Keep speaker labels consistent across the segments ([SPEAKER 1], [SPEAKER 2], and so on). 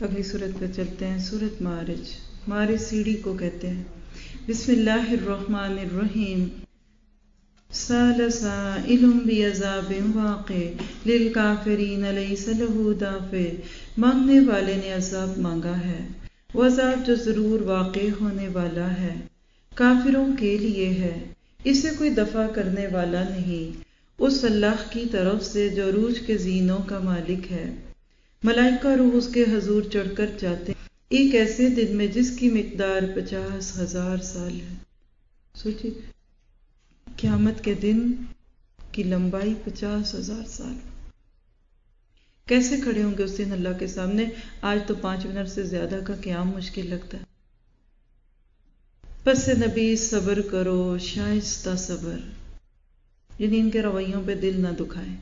[SPEAKER 1] اگلی صورت پہ چلتے ہیں، صورت معارج۔ معارج سیڑھی کو کہتے ہیں۔ بسم اللہ الرحمن الرحیم۔ سأل سائل بعذاب واقع للکافرین لیس لہ دافع۔ مانگنے والے نے عذاب مانگا ہے، وہ عذاب جو ضرور واقع ہونے والا ہے، کافروں کے لیے ہے، اسے کوئی دفع کرنے والا نہیں، اس اللہ کی طرف سے جو عروج کے زینوں کا مالک ہے۔ ملائکہ روح اس کے حضور چڑھ کر جاتے ہیں ایک ایسے دن میں جس کی مقدار 50,000 سال ہے۔ سوچیے، قیامت کے دن کی لمبائی 50,000 سال۔ کیسے کھڑے ہوں گے اس دن اللہ کے سامنے؟ آج تو 5 منٹ سے زیادہ کا قیام مشکل لگتا ہے۔ پس نبی صبر کرو، شائستہ صبر، یعنی ان کے رویوں پہ دل نہ دکھائیں،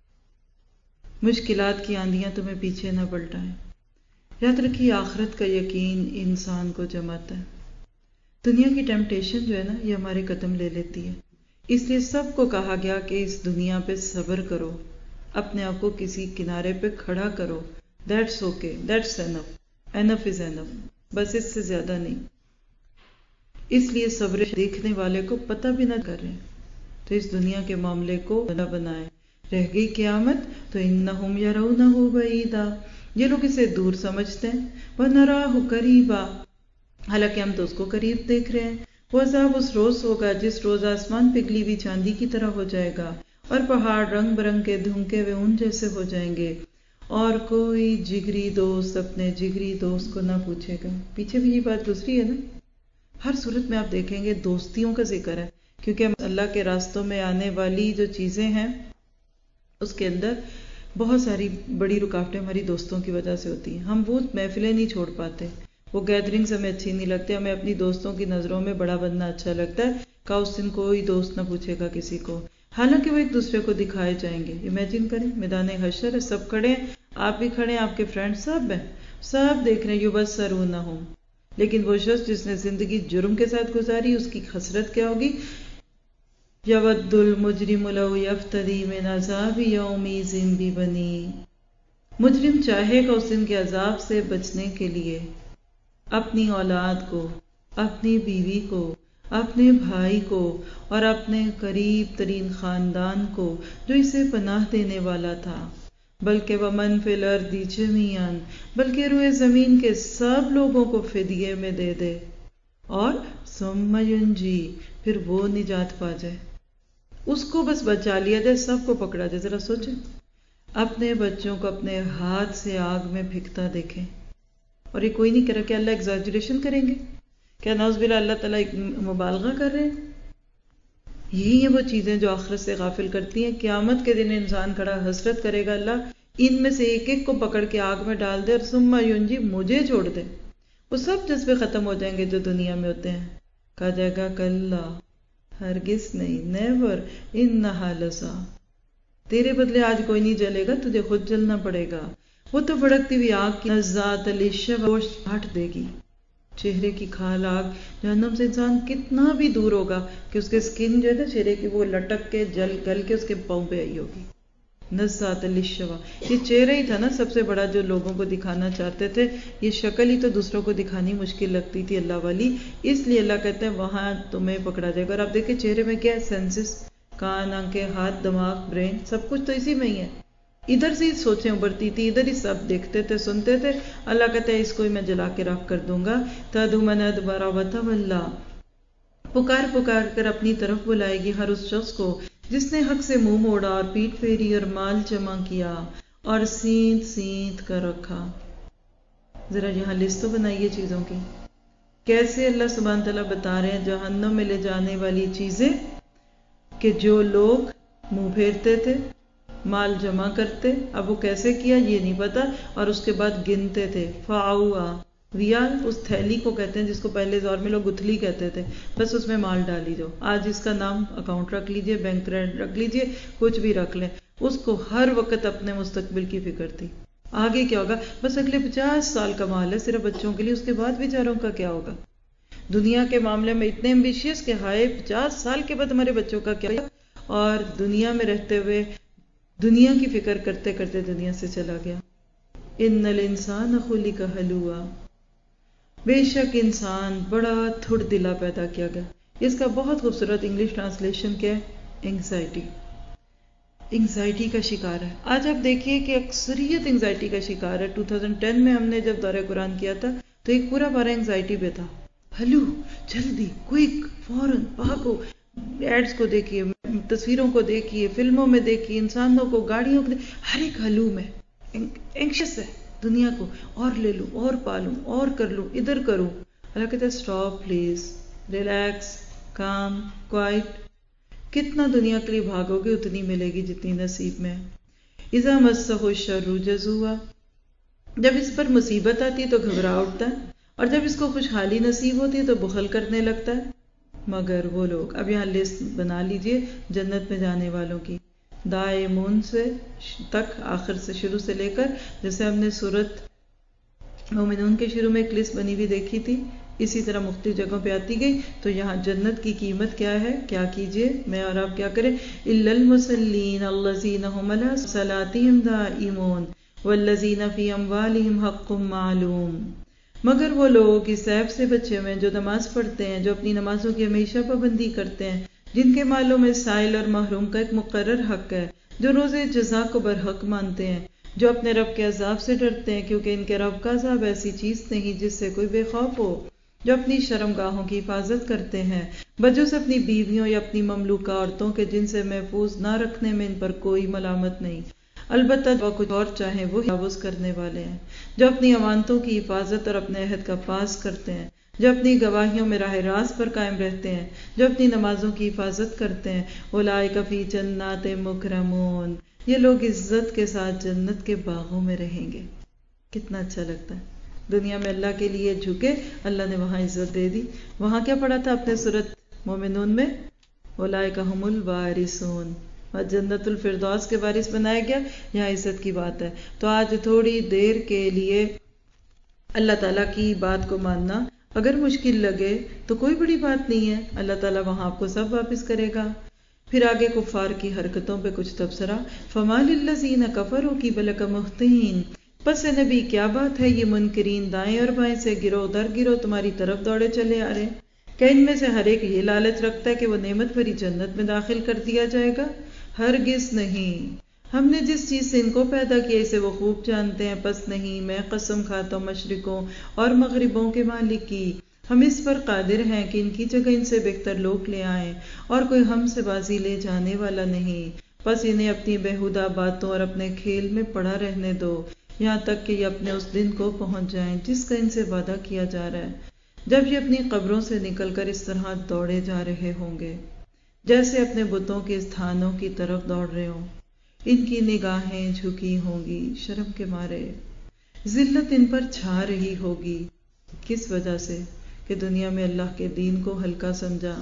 [SPEAKER 1] مشکلات کی آندیاں تمہیں پیچھے نہ پلٹائیں۔ یاد رکھیے، آخرت کا یقین انسان کو جماتا ہے۔ دنیا کی ٹیمپٹیشن جو ہے نا، یہ ہمارے قدم لے لیتی ہے۔ اس لیے سب کو کہا گیا کہ اس دنیا پہ صبر کرو، اپنے آپ کو کسی کنارے پہ کھڑا کرو۔ That's okay, that's enough, enough is enough, بس اس سے زیادہ نہیں۔ اس لیے صبر دیکھنے والے کو پتہ بھی نہ کریں تو اس دنیا کے معاملے کو نہ بنائیں۔ رہ گئی قیامت تو انہم یرونہ بعیدا، یہ لوگ اسے دور سمجھتے ہیں، ونراہ قریبا، حالانکہ ہم تو اس کو قریب دیکھ رہے ہیں۔ وہ عذاب اس روز ہوگا جس روز آسمان پگھلی ہوئی چاندی کی طرح ہو جائے گا اور پہاڑ رنگ برنگ کے دھنکے ہوئے اون جیسے ہو جائیں گے، اور کوئی جگری دوست اپنے جگری دوست کو نہ پوچھے گا۔ پیچھے بھی یہ بات گزری ہے نا، ہر صورت میں آپ دیکھیں گے دوستیوں کا ذکر ہے، کیونکہ اللہ کے راستوں میں آنے والی جو چیزیں ہیں اس کے اندر بہت ساری بڑی رکاوٹیں ہماری دوستوں کی وجہ سے ہوتی ہیں۔ ہم وہ محفلیں نہیں چھوڑ پاتے، وہ گیدرنگز ہمیں اچھی نہیں لگتی، ہمیں اپنی دوستوں کی نظروں میں بڑا بننا اچھا لگتا ہے کہ اس دن کوئی دوست نہ پوچھے گا کسی کو، حالانکہ وہ ایک دوسرے کو دکھائے جائیں گے۔ امیجن کریں، میدان حشر ہے، سب کھڑے ہیں، آپ بھی کھڑے ہیں، آپ کے فرینڈ سب ہیں، سب دیکھ رہے ہیں، یبصرونہم، لیکن وہ شخص جس نے زندگی جرم کے ساتھ گزاری، اس کی حسرت کیا ہوگی؟ یود المجرم لو یفتدی من عذاب یومئذ ببنیہ، مجرم چاہے گا اس دن کے عذاب سے بچنے کے لیے اپنی اولاد کو، اپنی بیوی کو، اپنے بھائی کو اور اپنے قریب ترین خاندان کو جو اسے پناہ دینے والا تھا، بلکہ ومن فی الارض جمیعا، بلکہ روئے زمین کے سب لوگوں کو فدیے میں دے دے، اور ثم ینجی، پھر وہ نجات پا جائے، اس کو بس بچا لیا جائے، سب کو پکڑا جائے۔ ذرا سوچیں، اپنے بچوں کو اپنے ہاتھ سے آگ میں پھینکتا دیکھیں، اور یہ کوئی نہیں کہہ رہا کہ اللہ ایگزیجریشن کریں گے، کیا نعوذ باللہ اللہ تعالیٰ ایک مبالغہ کر رہے ہیں؟ یہی ہیں وہ چیزیں جو آخرت سے غافل کرتی ہیں۔ قیامت کے دن انسان کھڑا حسرت کرے گا، اللہ ان میں سے ایک ایک کو پکڑ کے آگ میں ڈال دے، اور ثم ینجی، مجھے چھوڑ دے۔ وہ سب جذبے ختم ہو جائیں گے جو دنیا میں ہوتے ہیں۔ کہا جائے گا کلا، ہرگز نہیں، نیور، انہا لظیٰ، تیرے بدلے آج کوئی نہیں جلے گا، تجھے خود جلنا پڑے گا۔ وہ تو بھڑکتی ہوئی آگ کی نزاعۃ للشویٰ، گوشت کاٹ دے گی، چہرے کی کھال آگ۔ جہنم سے انسان کتنا بھی دور ہوگا کہ اس کے سکن جو ہے نا چہرے کی، وہ لٹک کے جل گل کے اس کے پاؤں پہ آئی ہوگی۔ نزاعۃ للشویٰ، یہ چہرہ ہی تھا نا سب سے بڑا جو لوگوں کو دکھانا چاہتے تھے، یہ شکل ہی تو دوسروں کو دکھانی مشکل لگتی تھی اللہ والی، اس لیے اللہ کہتے ہیں وہاں تمہیں پکڑا جائے گا۔ اور آپ دیکھیں چہرے میں کیا ہے؟ سینسز، کان، آنکھیں، ہاتھ، دماغ، برین، سب کچھ تو اسی میں ہی ہے۔ ادھر سے ہی سوچیں ابھرتی تھی، ادھر ہی سب دیکھتے تھے، سنتے تھے۔ اللہ کہتے ہیں اس کو ہی میں جلا کے راکھ کر دوں گا۔ تدعو من ادبر وتولی، پکار پکار کر اپنی طرف بلائے گی ہر اس شخص کو جس نے حق سے منہ موڑا اور پیٹ پھیری اور مال جمع کیا اور سینت سینت کر رکھا۔ ذرا یہاں لسٹ تو بنائیے چیزوں کی، کیسے اللہ سبحانہ تعالیٰ بتا رہے ہیں جہنم میں لے جانے والی چیزیں، کہ جو لوگ منہ پھیرتے تھے، مال جمع کرتے، اب وہ کیسے کیا یہ نہیں پتا، اور اس کے بعد گنتے تھے۔ فعوا، ویال اس تھیلی کو کہتے ہیں جس کو پہلے دور میں لوگ گتھلی کہتے تھے، بس اس میں مال ڈالی جاؤ، آج اس کا نام اکاؤنٹ رکھ لیجئے، بینک رکھ لیجئے، کچھ بھی رکھ لیں، اس کو ہر وقت اپنے مستقبل کی فکر تھی۔ آگے کیا ہوگا؟ بس اگلے 50 سال کا مال ہے صرف بچوں کے لیے، اس کے بعد بیچاروں کا کیا ہوگا؟ دنیا کے معاملے میں اتنے ایمبیشیس کہ ہائے 50 سال کے بعد ہمارے بچوں کا کیا، اور دنیا میں رہتے ہوئے دنیا کی فکر کرتے کرتے دنیا سے چلا گیا۔ ان الانسان خلق ہلوعا، بے شک انسان بڑا تھڑ دلا پیدا کیا گیا. اس کا بہت خوبصورت انگلش ٹرانسلیشن کیا ہے؟ انگزائٹی کا شکار ہے. آج آپ دیکھیے کہ اکثریت انگزائٹی کا شکار ہے. 2010 میں ہم نے جب دورہ قرآن کیا تھا تو ایک پورا بارہ انگزائٹی پہ تھا. ہلو، جلدی، کوئک، فوراً بھاگو. ایڈز کو دیکھیے، تصویروں کو دیکھیے، فلموں میں دیکھیے، انسانوں کو، گاڑیوں کو، ہر ایک ہلو میں اینکشس ہے دنیا کو، اور لے لوں، اور پالوں، اور کر لوں، ادھر کروں. اللہ کہتا ہے stop please, relax, calm, quiet. کتنا دنیا کے لیے بھاگو گے اتنی ملے گی جتنی نصیب میں. اذا مسہ الشر جزوعا، جب اس پر مصیبت آتی ہے تو گھبرا اٹھتا ہے، اور جب اس کو خوشحالی نصیب ہوتی ہے تو بخل کرنے لگتا ہے. مگر وہ لوگ، اب یہاں لسٹ بنا لیجئے جنت میں جانے والوں کی، دائمون سے تک، آخر سے شروع سے لے کر، جیسے ہم نے سورۃ مومنون کے شروع میں ایک لسٹ بنی ہوئی دیکھی تھی، اسی طرح مختلف جگہوں پہ آتی گئی. تو یہاں جنت کی قیمت کیا ہے؟ کیا کیجئے، میں اور آپ کیا کریں؟ الا المصلین الذین هم علی صلاتهم دائمون والذین فی اموالہم حق معلوم. مگر وہ لوگ اس عیب سے بچے ہوئے ہیں جو نماز پڑھتے ہیں، جو اپنی نمازوں کی ہمیشہ پابندی کرتے ہیں، جن کے مالوں میں سائل اور محروم کا ایک مقرر حق ہے، جو روزے جزا کو برحق مانتے ہیں، جو اپنے رب کے عذاب سے ڈرتے ہیں کیونکہ ان کے رب کا عذاب ایسی چیز نہیں جس سے کوئی بے خوف ہو، جو اپنی شرمگاہوں کی حفاظت کرتے ہیں بجز اپنی بیویوں یا اپنی مملوکہ عورتوں کے، جن سے محفوظ نہ رکھنے میں ان پر کوئی ملامت نہیں، البتہ وہ کچھ اور چاہیں وہ تجاوز کرنے والے ہیں، جو اپنی امانتوں کی حفاظت اور اپنے عہد کا پاس کرتے ہیں، جو اپنی گواہیوں میں راہ راست پر قائم رہتے ہیں، جو اپنی نمازوں کی حفاظت کرتے ہیں. اولئک فی جنات مکرمون، یہ لوگ عزت کے ساتھ جنت کے باغوں میں رہیں گے. کتنا اچھا لگتا ہے. دنیا میں اللہ کے لیے جھکے، اللہ نے وہاں عزت دے دی. وہاں کیا پڑھا تھا اپنے سورۃ مومنون میں؟ اولئک هم الوارثون، اور جنت الفردوس کے وارث بنایا گیا. یہاں عزت کی بات ہے. تو آج تھوڑی دیر کے لیے اللہ تعالیٰ کی بات کو ماننا اگر مشکل لگے تو کوئی بڑی بات نہیں ہے، اللہ تعالیٰ وہاں آپ کو سب واپس کرے گا. پھر آگے کفار کی حرکتوں پہ کچھ تبصرہ. فَمَا لِلَّذِينَ كَفَرُوا قِبَلَكَ مُهْطِعِينَ، پس نبی کیا بات ہے یہ منکرین دائیں اور بائیں سے گروہ در گروہ تمہاری طرف دوڑے چلے آ رہے ہیں. کیا ان میں سے ہر ایک یہ لالچ رکھتا ہے کہ وہ نعمت بھری جنت میں داخل کر دیا جائے گا؟ ہرگز نہیں. ہم نے جس چیز سے ان کو پیدا کیا اسے وہ خوب جانتے ہیں. پس نہیں، میں قسم کھاتا ہوں مشرقوں اور مغربوں کے مالک کی، ہم اس پر قادر ہیں کہ ان کی جگہ ان سے بہتر لوگ لے آئیں، اور کوئی ہم سے بازی لے جانے والا نہیں. پس انہیں اپنی بیہودہ باتوں اور اپنے کھیل میں پڑا رہنے دو، یہاں تک کہ یہ اپنے اس دن کو پہنچ جائیں جس کا ان سے وعدہ کیا جا رہا ہے، جب یہ اپنی قبروں سے نکل کر اس طرح دوڑے جا رہے ہوں گے جیسے اپنے بتوں کے استھانوں کی طرف دوڑ رہے ہوں. ان کی نگاہیں جھکی ہوں گی شرم کے مارے، ذلت ان پر چھا رہی ہوگی. کس وجہ سے؟ کہ دنیا میں اللہ کے دین کو ہلکا سمجھا.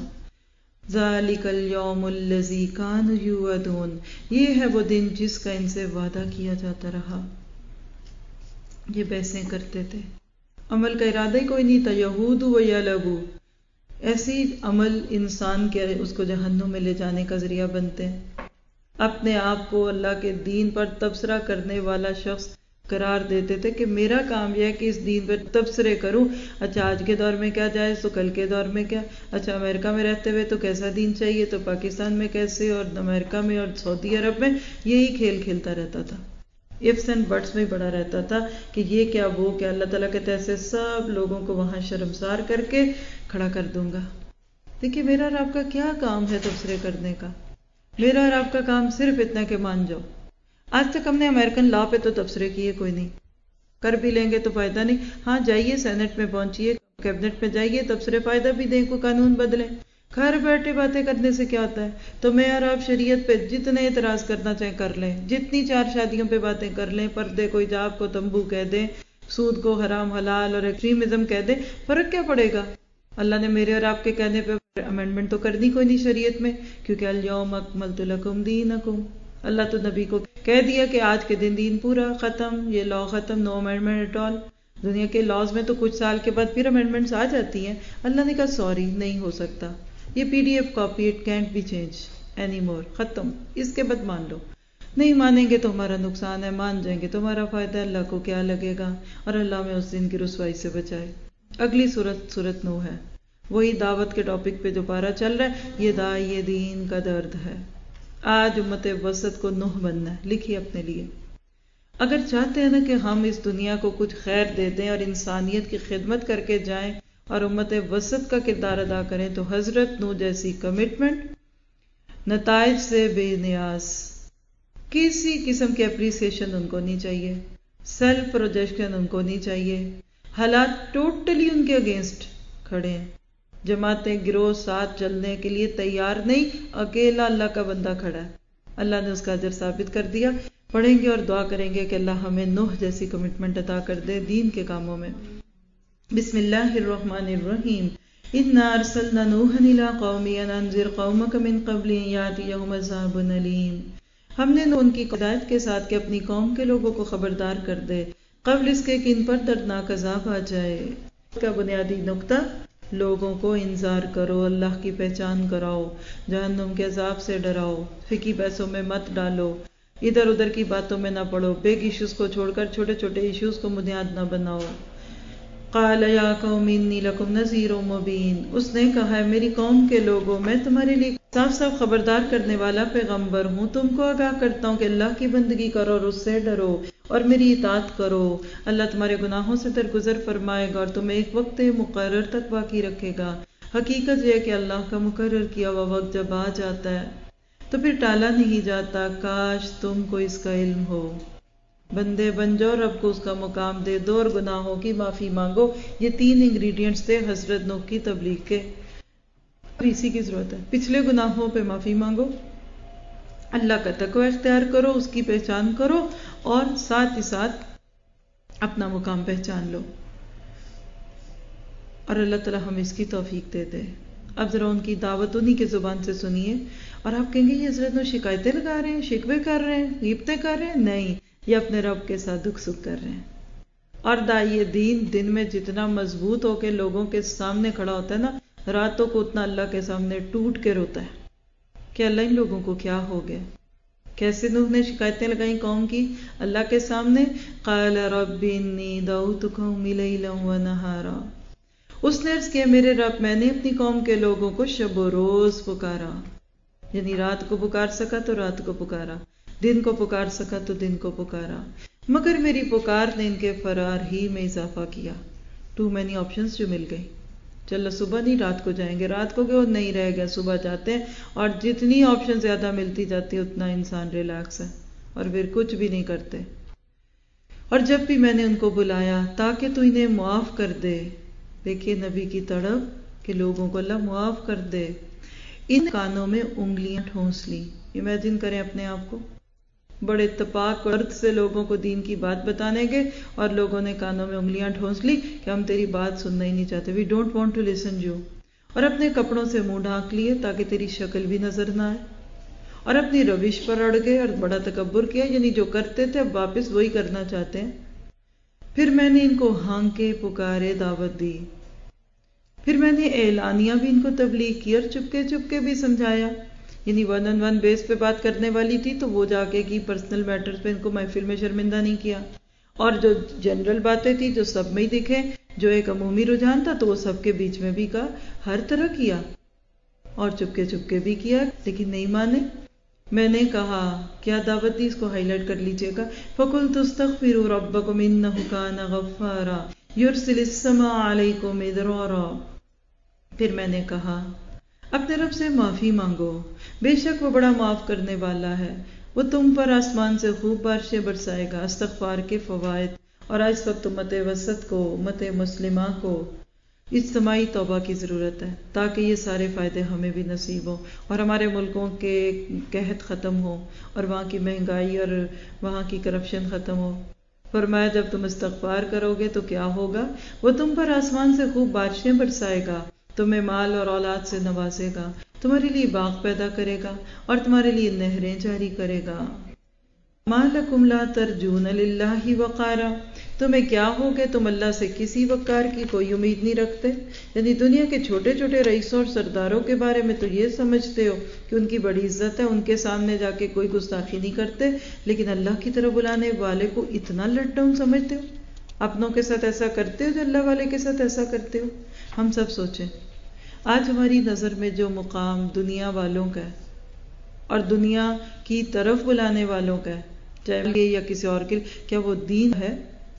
[SPEAKER 1] ذَلِكَ الْيَوْمُ الَّذِي كَانُوا يُوعَدُونَ، یہ ہے وہ دن جس کا ان سے وعدہ کیا جاتا رہا. یہ بحثیں کرتے تھے، عمل کا ارادہ ہی کوئی نہیں تھا. یہود و یلبو، ایسی عمل انسان کے اس کو جہنم میں لے جانے کا ذریعہ بنتے ہیں. اپنے آپ کو اللہ کے دین پر تبصرہ کرنے والا شخص قرار دیتے تھے کہ میرا کام یہ ہے کہ اس دین پر تبصرے کروں. اچھا آج کے دور میں کیا جائز تو کل کے دور میں کیا؟ اچھا امریکہ میں رہتے ہوئے تو کیسا دین چاہیے تو پاکستان میں کیسے، اور امریکہ میں اور سعودی عرب میں. یہی کھیل کھیلتا رہتا تھا، ifs اینڈ بٹس میں پڑا رہتا تھا کہ یہ کیا وہ کیا. اللہ تعالیٰ کہتے ایسے سب لوگوں کو وہاں شرمسار کر کے کھڑا کر دوں گا. دیکھیے میرا اور آپ کا کیا کام ہے تبصرے کرنے کا؟ میرا اور آپ کا کام صرف اتنا کہ مان جاؤ. آج تک ہم نے امریکن لا پہ تو تبصرے کیے کوئی نہیں، کر بھی لیں گے تو فائدہ نہیں. ہاں جائیے سینٹ میں پہنچیے، کیبنٹ میں جائیے، تبصرے فائدہ بھی دیں، کوئی قانون بدلیں. گھر بیٹھے باتیں کرنے سے کیا ہوتا ہے؟ تو میں اور آپ شریعت پہ جتنے اعتراض کرنا چاہیں کر لیں، جتنی 4 شادیوں پہ باتیں کر لیں، پردے کو حجاب کو تمبو کہہ دیں، سود کو حرام حلال اور ایکسٹریمزم کہہ دیں، فرق کیا پڑے گا؟ اللہ نے میرے اور آپ کے کہنے پہ امینڈمنٹ تو کرنی کوئی نہیں شریعت میں، کیونکہ الیوم اکملت لکم دینکم. اللہ تو نبی کو کہہ دیا کہ آج کے دن پورا ختم، یہ لا ختم، نو امینڈمنٹ ایٹ آل. دنیا کے لاز میں تو کچھ سال کے بعد پھر امینڈمنٹس آ جاتی ہیں. اللہ نے کہا سوری نہیں ہو سکتا، یہ PDF copy, it can't be change any more, ختم، اس کے بعد مان لو. نہیں مانیں گے تو ہمارا نقصان ہے، مان جائیں گے تو ہمارا فائدہ ہے، اللہ کو کیا لگے گا، اور اللہ میں اس دن کی رسوائی سے بچائے۔ اگلی سورت نوح ہے، وہی دعوت کے ٹاپک پہ جو پارہ چل رہا ہے، یہ داعی دین کا درد ہے۔ آج امت وسط کو نوح بننا ہے، لکھیے اپنے لیے۔ اگر چاہتے ہیں نا کہ ہم اس دنیا کو کچھ خیر دے دیں اور انسانیت کی خدمت کر کے جائیں اور امت وسط کا کردار ادا کریں، تو حضرت نوح جیسی کمٹمنٹ، نتائج سے بے نیاز، کسی قسم کی اپریسیشن ان کو نہیں چاہیے، سیلف پروجیکشن ان کو نہیں چاہیے۔ حالات ٹوٹلی ان کے اگینسٹ کھڑے ہیں، جماعتیں گروہ ساتھ چلنے کے لیے تیار نہیں، اکیلا اللہ کا بندہ کھڑا ہے۔ اللہ نے اس کا اجر ثابت کر دیا۔ پڑھیں گے اور دعا کریں گے کہ اللہ ہمیں نوح جیسی کمٹمنٹ عطا کر دے دین کے کاموں میں۔ بسم اللہ الرحمن الرحیم۔ انا ارسلنا نوحا الی قومه ان انذر قومک من قبل ان یاتیہم عذاب الیم۔ ہم نے ان کی ہدایت کے ساتھ کہ اپنی قوم کے لوگوں کو خبردار کر دے قبل اس کے کہ ان پر دردناک عذاب آ جائے۔ اس کا بنیادی نقطہ، لوگوں کو انذار کرو، اللہ کی پہچان کراؤ، جہنم کے عذاب سے ڈراؤ، فکی پیسوں میں مت ڈالو، ادھر ادھر کی باتوں میں نہ پڑو، بگ ایشوز کو چھوڑ کر چھوٹے چھوٹے ایشوز کو بنیاد نہ بناؤ۔ قال یا قوم انی لکم نذیر مبین۔ اس نے کہا ہے میری قوم کے لوگوں، میں تمہارے لیے صاف صاف خبردار کرنے والا پیغمبر ہوں، تم کو آگاہ کرتا ہوں کہ اللہ کی بندگی کرو اور اس سے ڈرو اور میری اطاعت کرو۔ اللہ تمہارے گناہوں سے درگزر فرمائے گا اور تمہیں ایک وقت مقرر تک باقی رکھے گا۔ حقیقت یہ ہے کہ اللہ کا مقرر کیا ہوا وقت جب آ جاتا ہے تو پھر ٹالا نہیں جاتا۔ کاش تم کو اس کا علم ہو۔ بندے بن جاؤ، رب کو اس کا مقام دے دو اور گناہوں کی معافی مانگو۔ یہ 3 انگریڈینٹس تھے حضرت نوح کی تبلیغ کے، اور اسی کی ضرورت ہے۔ پچھلے گناہوں پہ معافی مانگو، اللہ کا تقوی اختیار کرو، اس کی پہچان کرو، اور ساتھ ہی ساتھ اپنا مقام پہچان لو، اور اللہ تعالی ہم اس کی توفیق دے دے۔ اب ذرا ان کی دعوت انہی کے زبان سے سنیے، اور آپ کہیں گے یہ حضرت نوح شکایتیں لگا رہے ہیں، شکوے کر رہے ہیں، غیبتیں کر رہے ہیں؟ نہیں، یہ اپنے رب کے ساتھ دکھ سکھ کر رہے ہیں۔ اور داعی دین میں جتنا مضبوط ہو کے لوگوں کے سامنے کھڑا ہوتا ہے نا، راتوں کو اتنا اللہ کے سامنے ٹوٹ کے روتا ہے کہ اللہ ان لوگوں کو کیا ہو گیا۔ کیسے نوح نے شکایتیں لگائیں قوم کی اللہ کے سامنے؟ قال رب انی دعوت قومی لیلا ونہارا۔ اس نے عرض کیا میرے رب میں نے اپنی قوم کے لوگوں کو شب و روز پکارا، یعنی رات کو پکار سکا تو رات کو پکارا، دن کو پکار سکا تو دن کو پکارا، مگر میری پکار نے ان کے فرار ہی میں اضافہ کیا۔ ٹو مینی آپشنز جو مل گئی، چلو صبح نہیں رات کو جائیں گے، رات کو گئے نہیں رہ گیا، صبح جاتے ہیں، اور جتنی آپشن زیادہ ملتی جاتی ہے اتنا انسان ریلیکس ہے، اور پھر کچھ بھی نہیں کرتے۔ اور جب بھی میں نے ان کو بلایا تاکہ تو انہیں معاف کر دے، دیکھیے نبی کی تڑپ کہ لوگوں کو اللہ معاف کر دے، ان کانوں میں انگلیاں ٹھونس لی۔ امیجن کریں اپنے آپ کو، بڑے اتفاق اور درد سے لوگوں کو دین کی بات بتانے گے اور لوگوں نے کانوں میں انگلیاں ٹھونس لی کہ ہم تیری بات سننا ہی نہیں چاہتے، we don't want to listen you, اور اپنے کپڑوں سے منہ ڈھانک لیے تاکہ تیری شکل بھی نظر نہ آئے، اور اپنی روش پر اڑ گئے اور بڑا تکبر کیا، یعنی جو کرتے تھے اب واپس وہی کرنا چاہتے ہیں۔ پھر میں نے ان کو ہانکے پکارے دعوت دی، پھر میں نے اعلانیہ بھی ان کو تبلیغ کی اور چپکے چپکے بھی سمجھایا، یعنی 1-on-1 بیس پہ بات کرنے والی تھی تو وہ جا کے کی پرسنل میٹرز پہ ان کو محفل میں شرمندہ نہیں کیا، اور جو جنرل باتیں تھی جو سب میں ہی دکھیں، جو ایک عمومی رجحان تھا تو وہ سب کے بیچ میں بھی کہا، ہر طرح کیا، اور چپکے چپکے بھی کیا، لیکن نہیں مانے۔ میں نے کہا کیا دعوت دی، اس کو ہائی لائٹ کر لیجئے گا، فَقُلْتُ اسْتَغْفِرُوا رَبَّكُمْ إِنَّهُ كَانَ غَفَّارًا يُرْسِلِ السَّمَاءَ عَلَيْكُمْ مِدْرَارًا۔ پھر میں نے کہا اپنے رب سے معافی مانگو، بے شک وہ بڑا معاف کرنے والا ہے، وہ تم پر آسمان سے خوب بارشیں برسائے گا۔ استغفار کے فوائد، اور آج وقت امت وسط کو، امت مسلمہ کو اجتماعی توبہ کی ضرورت ہے تاکہ یہ سارے فائدے ہمیں بھی نصیب ہوں اور ہمارے ملکوں کے قحط ختم ہو اور وہاں کی مہنگائی اور وہاں کی کرپشن ختم ہو۔ فرمایا جب تم استغفار کرو گے تو کیا ہوگا؟ وہ تم پر آسمان سے خوب بارشیں برسائے گا، تمہیں مال اور اولاد سے نوازے گا، تمہارے لیے باغ پیدا کرے گا اور تمہارے لیے نہریں جاری کرے گا۔ ما لکم لا ترجون للہ وقارا، تمہیں کیا ہو گیا تم اللہ سے کسی وقار کی کوئی امید نہیں رکھتے؟ یعنی دنیا کے چھوٹے چھوٹے رئیسوں اور سرداروں کے بارے میں تو یہ سمجھتے ہو کہ ان کی بڑی عزت ہے، ان کے سامنے جا کے کوئی گستاخی نہیں کرتے، لیکن اللہ کی طرف بلانے والے کو اتنا لٹ ڈاؤن سمجھتے ہو، اپنوں کے ساتھ ایسا کرتے ہو جو اللہ والے کے ساتھ ایسا کرتے ہو۔ ہم سب سوچیں آج ہماری نظر میں جو مقام دنیا والوں کا ہے اور دنیا کی طرف بلانے والوں کا ہے، چاہے یا کسی اور کے، کیا وہ دین ہے؟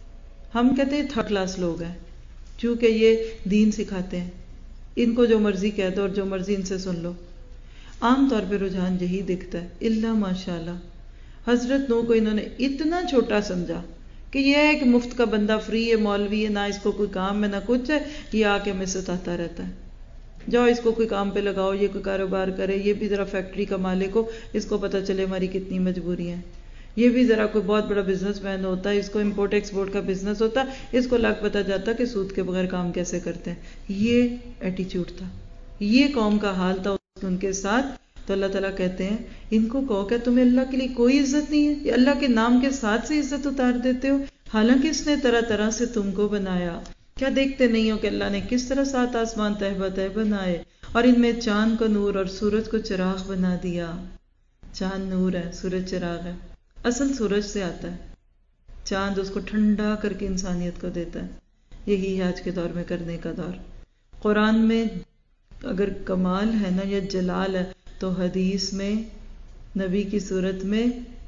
[SPEAKER 1] ہم کہتے ہیں تھرڈ کلاس لوگ ہیں، چونکہ یہ دین سکھاتے ہیں، ان کو جو مرضی کہہ دو اور جو مرضی ان سے سن لو۔ عام طور پہ رجحان یہی دکھتا ہے، اللہ ماشاءاللہ حضرت نو کو انہوں نے اتنا چھوٹا سمجھا کہ یہ ایک مفت کا بندہ، فری ہے، مولوی ہے، نہ اس کو کوئی کام ہے نہ کچھ ہے، یہ آ کے ہمیں ستاتا رہتا ہے، جاؤ اس کو کوئی کام پہ لگاؤ، یہ کوئی کاروبار کرے، یہ بھی ذرا فیکٹری کا مالک ہو، اس کو پتہ چلے ہماری کتنی مجبوریاں ہیں، یہ بھی ذرا کوئی بہت بڑا بزنس مین ہوتا ہے، اس کو امپورٹ ایکسپورٹ کا بزنس ہوتا، اس کو لگ پتہ جاتا کہ سود کے بغیر کام کیسے کرتے ہیں۔ یہ ایٹیچیوڈ تھا، یہ قوم کا حال تھا ان کے ساتھ۔ تو اللہ تعالیٰ کہتے ہیں ان کو کہو کہ تمہیں اللہ کے لیے کوئی عزت نہیں ہے، یہ اللہ کے نام کے ساتھ سے عزت اتار دیتے ہو، حالانکہ اس نے طرح طرح سے تم کو بنایا۔ کیا دیکھتے نہیں ہو کہ اللہ نے کس طرح 7 آسمان تہ بتہ بنائے، اور ان میں چاند کو نور اور سورج کو چراغ بنا دیا۔ چاند نور ہے، سورج چراغ ہے، اصل سورج سے آتا ہے، چاند اس کو ٹھنڈا کر کے انسانیت کو دیتا ہے۔ یہی ہے آج کے دور میں کرنے کا دور۔ قرآن میں اگر کمال ہے نا یا جلال ہے تو حدیث میں نبی کی صورت میں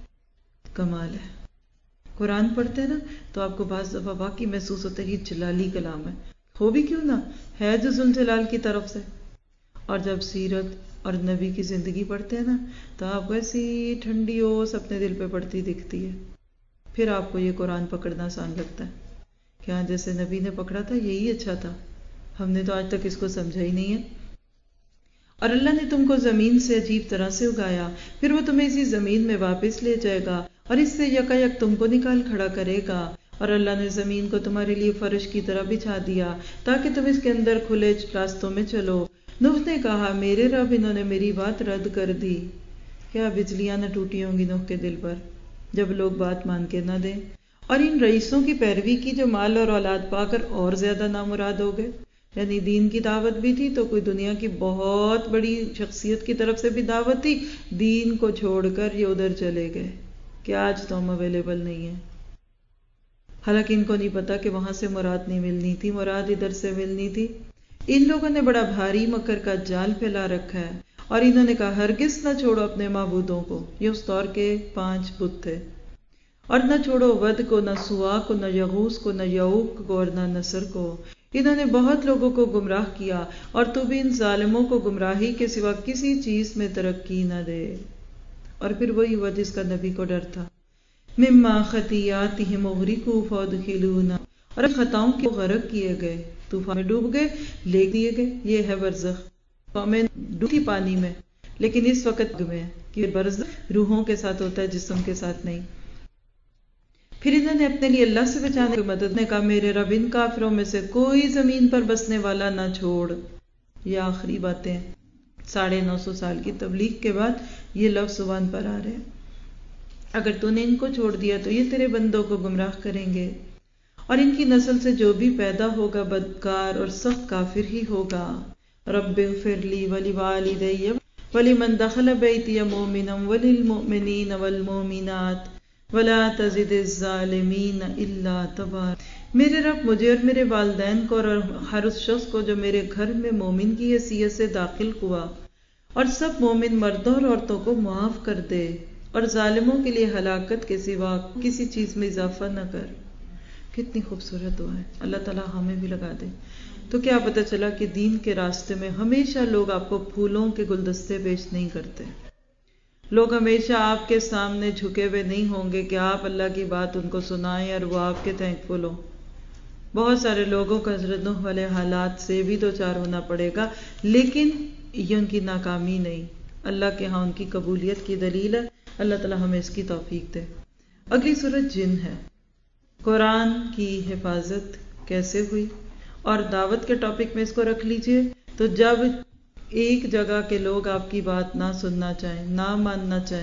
[SPEAKER 1] کمال ہے۔ قرآن پڑھتے ہیں نا تو آپ کو بعض دفعہ واقعی محسوس ہوتا ہے کہ جلالی کلام ہے، ہو بھی کیوں نہ ہے جو ذوالجلال کی طرف سے۔ اور جب سیرت اور نبی کی زندگی پڑھتے ہیں نا تو آپ کو ایسی ٹھنڈی اوس اپنے دل پہ پڑتی دکھتی ہے، پھر آپ کو یہ قرآن پکڑنا آسان لگتا ہے کہ ہاں جیسے نبی نے پکڑا تھا یہی اچھا تھا، ہم نے تو آج تک اس کو سمجھا ہی نہیں ہے۔ اور اللہ نے تم کو زمین سے عجیب طرح سے اگایا، پھر وہ تمہیں اسی زمین میں واپس لے جائے گا اور اس سے یکایک تم کو نکال کھڑا کرے گا۔ اور اللہ نے زمین کو تمہارے لیے فرش کی طرح بچھا دیا تاکہ تم اس کے اندر کھلے راستوں میں چلو۔ نوح نے کہا میرے رب انہوں نے میری بات رد کر دی۔ کیا بجلیاں نہ ٹوٹی ہوں گی نوح کے دل پر جب لوگ بات مان کے نہ دیں، اور ان رئیسوں کی پیروی کی جو مال اور اولاد پا کر اور زیادہ نامراد ہو گئے۔ یعنی دین کی دعوت بھی تھی تو کوئی دنیا کی بہت بڑی شخصیت کی طرف سے بھی دعوت تھی، دین کو چھوڑ کر یہ ادھر چلے گئے کہ آج تو ہم اویلیبل نہیں ہیں۔ حالانکہ ان کو نہیں پتا کہ وہاں سے مراد نہیں ملنی تھی، مراد ادھر سے ملنی تھی۔ ان لوگوں نے بڑا بھاری مکر کا جال پھیلا رکھا ہے، اور انہوں نے کہا ہرگز نہ چھوڑو اپنے معبودوں کو۔ یہ اس دور کے 5 بت تھے۔ اور نہ چھوڑو ود کو، نہ سوا کو، نہ یغوث کو، نہ یعوق کو، اور نہ نصر کو۔ انہوں نے بہت لوگوں کو گمراہ کیا، اور تو بھی ان ظالموں کو گمراہی کے سوا کسی چیز میں ترقی نہ دے۔ اور پھر وہی ہوا جس کا نبی کو ڈر تھا، مما خطیاتہم اغرقوا فادخلوا نارا، اور خطاؤں کے غرق کیے گئے، طوفان میں ڈوب گئے، لے دیے گئے۔ یہ ہے برزخ، قومیں ڈوبی پانی میں لیکن اس وقت میں کہ برزخ روحوں کے ساتھ ہوتا ہے، جسم کے ساتھ نہیں۔ پھر انہوں نے اپنے لیے اللہ سے بچانے کی مدد نے کہا میرے رب ان کافروں میں سے کوئی زمین پر بسنے والا نہ چھوڑ۔ یہ آخری باتیں 950 سال کی تبلیغ کے بعد یہ لفظ زبان پر آ رہے ہیں۔ اگر تو نے ان کو چھوڑ دیا تو یہ تیرے بندوں کو گمراہ کریں گے، اور ان کی نسل سے جو بھی پیدا ہوگا بدکار اور سخت کافر ہی ہوگا۔ رب اغفر لی ولوالدی ولمن دخل بیتی مؤمنا وللمؤمنین والمؤمنات ولا تزد الظالمین الا تبارا۔ میرے رب مجھے اور میرے والدین کو اور ہر اس شخص کو جو میرے گھر میں مومن کی حیثیت سے داخل ہوا، اور سب مومن مردوں اور عورتوں کو معاف کر دے، اور ظالموں کے لیے ہلاکت کے سوا کسی چیز میں اضافہ نہ کر۔ کتنی خوبصورت دعا ہے، اللہ تعالیٰ ہمیں بھی لگا دے۔ تو کیا پتہ چلا کہ دین کے راستے میں ہمیشہ لوگ آپ کو پھولوں کے گلدستے پیش نہیں کرتے، لوگ ہمیشہ آپ کے سامنے جھکے ہوئے نہیں ہوں گے کہ آپ اللہ کی بات ان کو سنائیں اور وہ آپ کے تھینکفل ہوں۔ بہت سارے لوگوں کو حضرت نوح والے حالات سے بھی دوچار ہونا پڑے گا، لیکن یہ ان کی ناکامی نہیں، اللہ کے ہاں ان کی قبولیت کی دلیل ہے۔ اللہ تعالیٰ ہمیں اس کی توفیق دے۔ اگلی سورت جن ہے۔ قرآن کی حفاظت کیسے ہوئی، اور دعوت کے ٹاپک میں اس کو رکھ لیجئے تو جب ایک جگہ کے لوگ آپ کی بات نہ سننا چاہیں، نہ ماننا چاہیں،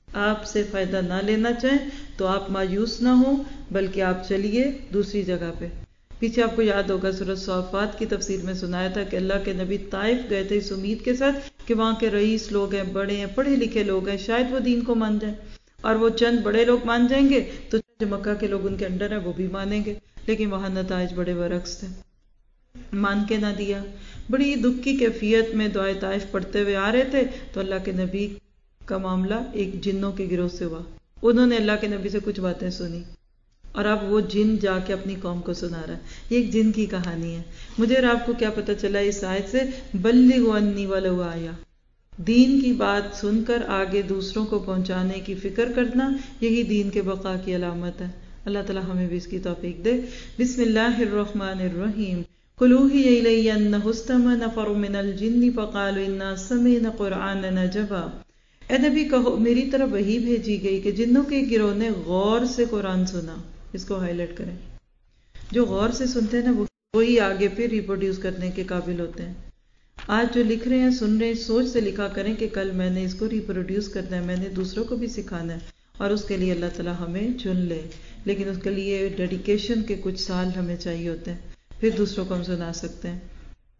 [SPEAKER 1] آپ سے فائدہ نہ لینا چاہیں تو آپ مایوس نہ ہوں، بلکہ آپ چلیے دوسری جگہ پہ۔ پیچھے آپ کو یاد ہوگا سورۃ صافات کی تفسیر میں سنایا تھا کہ اللہ کے نبی طائف گئے تھے اس امید کے ساتھ کہ وہاں کے رئیس لوگ ہیں، بڑے ہیں، پڑھے لکھے لوگ ہیں، شاید وہ دین کو مان جائیں، اور وہ چند بڑے لوگ مان جائیں گے تو جو مکہ کے لوگ ان کے انڈر ہیں وہ بھی مانیں گے، لیکن وہاں نتائج بڑے برعکس تھے، مان کے نہ دیا۔ بڑی دکھ کی کیفیت میں دعائے طائف پڑھتے ہوئے آ رہے تھے تو اللہ کے نبی کا معاملہ ایک جنوں کے گروہ سے ہوا۔ انہوں نے اللہ کے نبی سے کچھ باتیں سنی، اور اب وہ جن جا کے اپنی قوم کو سنا رہا ہے۔ یہ ایک جن کی کہانی ہے۔ مجھے اور آپ کو کیا پتہ چلا اس آیت سے؟ بلغوا انی ولو آیہ، دین کی بات سن کر آگے دوسروں کو پہنچانے کی فکر کرنا، یہی دین کے بقا کی علامت ہے۔ اللہ تعالی ہمیں بھی اس کی توفیق دے۔ بسم اللہ الرحمن الرحیم۔ قل اوحی الی انہ استمع نفر من الجن فقالوا انا سمعنا قرآنا عجبا۔ اے نبی کہو میری طرف وحی بھیجی گئی کہ جنوں کے گروہ نے غور سے قرآن سنا۔ اس کو ہائی لائٹ کریں، جو غور سے سنتے ہیں نا وہی آگے پھر ریپروڈیوس کرنے کے قابل ہوتے ہیں۔ آج جو لکھ رہے ہیں، سن رہے ہیں، سوچ سے لکھا کریں کہ کل میں نے اس کو ریپروڈیوس کرنا ہے، میں نے دوسروں کو بھی سکھانا ہے، اور اس کے لیے اللہ تعالیٰ ہمیں چن لے، لیکن اس کے لیے ڈیڈیکیشن کے کچھ سال ہمیں چاہیے ہوتے ہیں، پھر دوسروں کو ہم سنا سکتے ہیں۔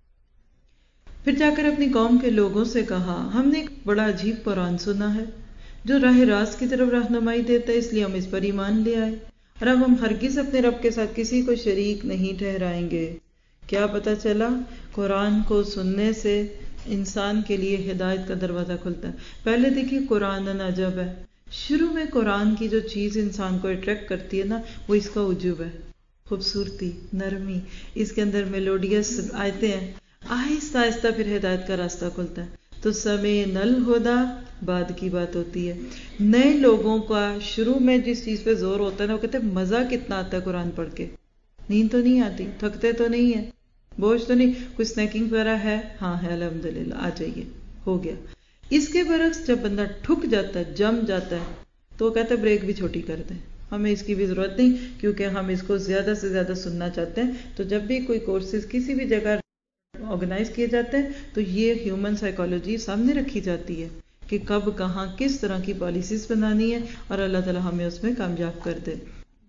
[SPEAKER 1] پھر جا کر اپنی قوم کے لوگوں سے کہا، ہم نے ایک بڑا عجیب قرآن سنا ہے جو راہ راست کی طرف رہنمائی دیتا ہے، اس لیے ہم اس پر ایمان لے آئے، اور اب ہم ہرگز اپنے رب کے ساتھ کسی کو شریک نہیں ٹھہرائیں گے۔ کیا پتہ چلا؟ قرآن کو سننے سے انسان کے لیے ہدایت کا دروازہ کھلتا ہے۔ پہلے دیکھیے قرآن عجب ہے، شروع میں قرآن کی جو چیز انسان کو اٹریکٹ کرتی ہے نا، وہ اس کا عجوب ہے، خوبصورتی، نرمی، اس کے اندر میلوڈیس آیتیں ہیں، آہستہ آہستہ پھر ہدایت کا راستہ کھلتا ہے۔ تو سمعنا الہدی بعد کی بات ہوتی ہے۔ نئے لوگوں کا شروع میں جس چیز پہ زور ہوتا ہے نا، وہ کہتے ہیں مزہ کتنا آتا ہے قرآن پڑھ کے، نیند تو نہیں آتی، تھکتے تو نہیں ہے، بوجھ تو نہیں، کوئی سنیکنگ وغیرہ ہے؟ ہاں ہے، الحمدللہ، آ جائیے، ہو گیا۔ اس کے برعکس جب بندہ ٹھک جاتا ہے، جم جاتا ہے، تو وہ کہتا ہے بریک بھی چھوٹی کر دیں، ہمیں اس کی بھی ضرورت نہیں، کیونکہ ہم اس کو زیادہ سے زیادہ سننا چاہتے ہیں۔ تو جب بھی کوئی کورسز کسی بھی جگہ آرگنائز کیے جاتے ہیں تو یہ ہیومن سائیکالوجی سامنے رکھی جاتی ہے کہ کب کہاں کس طرح کی پالیسیز بنانی ہے، اور اللہ تعالی ہمیں اس میں کامیاب کر دے۔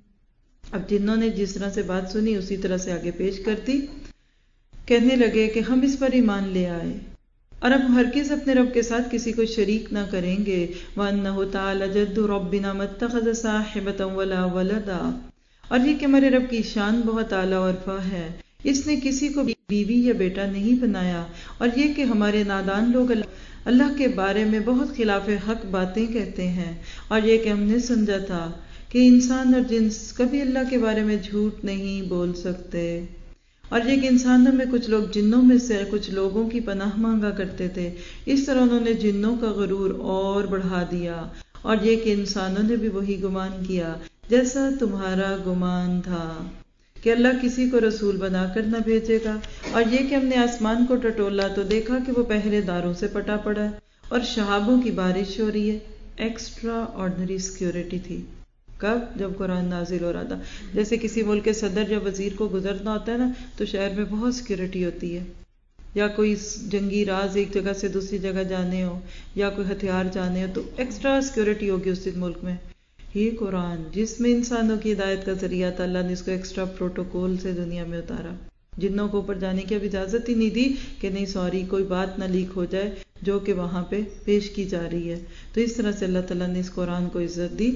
[SPEAKER 1] اب جنہوں نے جس طرح سے بات سنی اسی طرح سے آگے پیش کرتی، کہنے لگے کہ ہم اس پر ایمان لے آئے، اور اب ہرگز اپنے رب کے ساتھ کسی کو شریک نہ کریں گے۔ وَأَنَّهُ تَعَالَى جَدُّ رَبِّنَا مَا اتَّخَذَ صَاحِبَةً وَلَا وَلَدًا، اور یہ کہ ہمارے رب کی شان بہت اعلیٰ اور فاح ہے، اس نے کسی کو بیوی یا بیٹا نہیں بنایا، اور یہ کہ ہمارے نادان لوگ اللہ کے بارے میں بہت خلاف حق باتیں کہتے ہیں، اور یہ کہ ہم نے سمجھا تھا کہ انسان اور جنس کبھی اللہ کے بارے میں جھوٹ نہیں بول سکتے، اور یہ کہ انسانوں میں کچھ لوگ جنوں میں سے کچھ لوگوں کی پناہ مانگا کرتے تھے، اس طرح انہوں نے جنوں کا غرور اور بڑھا دیا، اور یہ کہ انسانوں نے بھی وہی گمان کیا جیسا تمہارا گمان تھا کہ اللہ کسی کو رسول بنا کر نہ بھیجے گا، اور یہ کہ ہم نے آسمان کو ٹٹولا تو دیکھا کہ وہ پہرے داروں سے پٹا پڑا ہے اور شہابوں کی بارش ہو رہی ہے۔ ایکسٹرا آرڈنری سیکیورٹی تھی۔ کب؟ جب قرآن نازل ہو رہا تھا۔ جیسے کسی ملک کے صدر یا وزیر کو گزرنا ہوتا ہے نا، تو شہر میں بہت سیکیورٹی ہوتی ہے، یا کوئی جنگی راز ایک جگہ سے دوسری جگہ جانے ہو، یا کوئی ہتھیار جانے ہو، تو ایکسٹرا سیکیورٹی ہوگی اس ملک میں۔ یہ قرآن جس میں انسانوں کی ہدایت کا ذریعہ تھا، اللہ نے اس کو ایکسٹرا پروٹوکول سے دنیا میں اتارا۔ جنوں کو اوپر جانے کی اب اجازت ہی نہیں دی کہ نہیں سوری کوئی بات نہ لیک ہو جائے جو کہ وہاں پہ پیش کی جا رہی ہے۔ تو اس طرح سے اللہ تعالیٰ نے اس قرآن کو عزت دی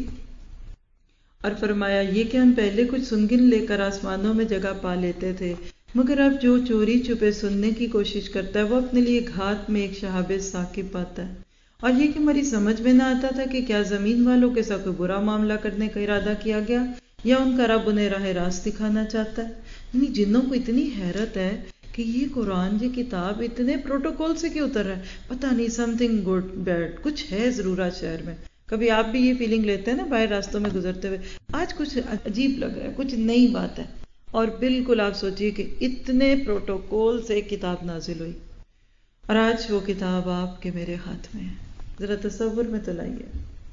[SPEAKER 1] اور فرمایا یہ کہ ہم پہلے کچھ سنگن لے کر آسمانوں میں جگہ پا لیتے تھے، مگر اب جو چوری چھپے سننے کی کوشش کرتا ہے وہ اپنے لیے گھات میں ایک شہاب ثاقب پاتا ہے۔ اور یہ کہ ہماری سمجھ میں نہ آتا تھا کہ کیا زمین والوں کے ساتھ کوئی برا معاملہ کرنے کا ارادہ کیا گیا یا ان کا رب انہیں راہ راست دکھانا چاہتا ہے۔ یعنی جنوں کو اتنی حیرت ہے کہ یہ قرآن یہ کتاب اتنے پروٹوکول سے کیوں اتر رہا ہے، پتہ نہیں سم تھنگ گڈ بیڈ کچھ ہے ضرور آج شہر میں۔ کبھی آپ بھی یہ فیلنگ لیتے ہیں نا باہر راستوں میں گزرتے ہوئے، آج کچھ عجیب لگ رہا ہے، کچھ نئی بات ہے، اور بالکل آپ سوچئے کہ اتنے پروٹوکول سے کتاب نازل ہوئی اور آج وہ کتاب آپ کے میرے ہاتھ میں ہے۔ ذرا تصور میں تو لائیے،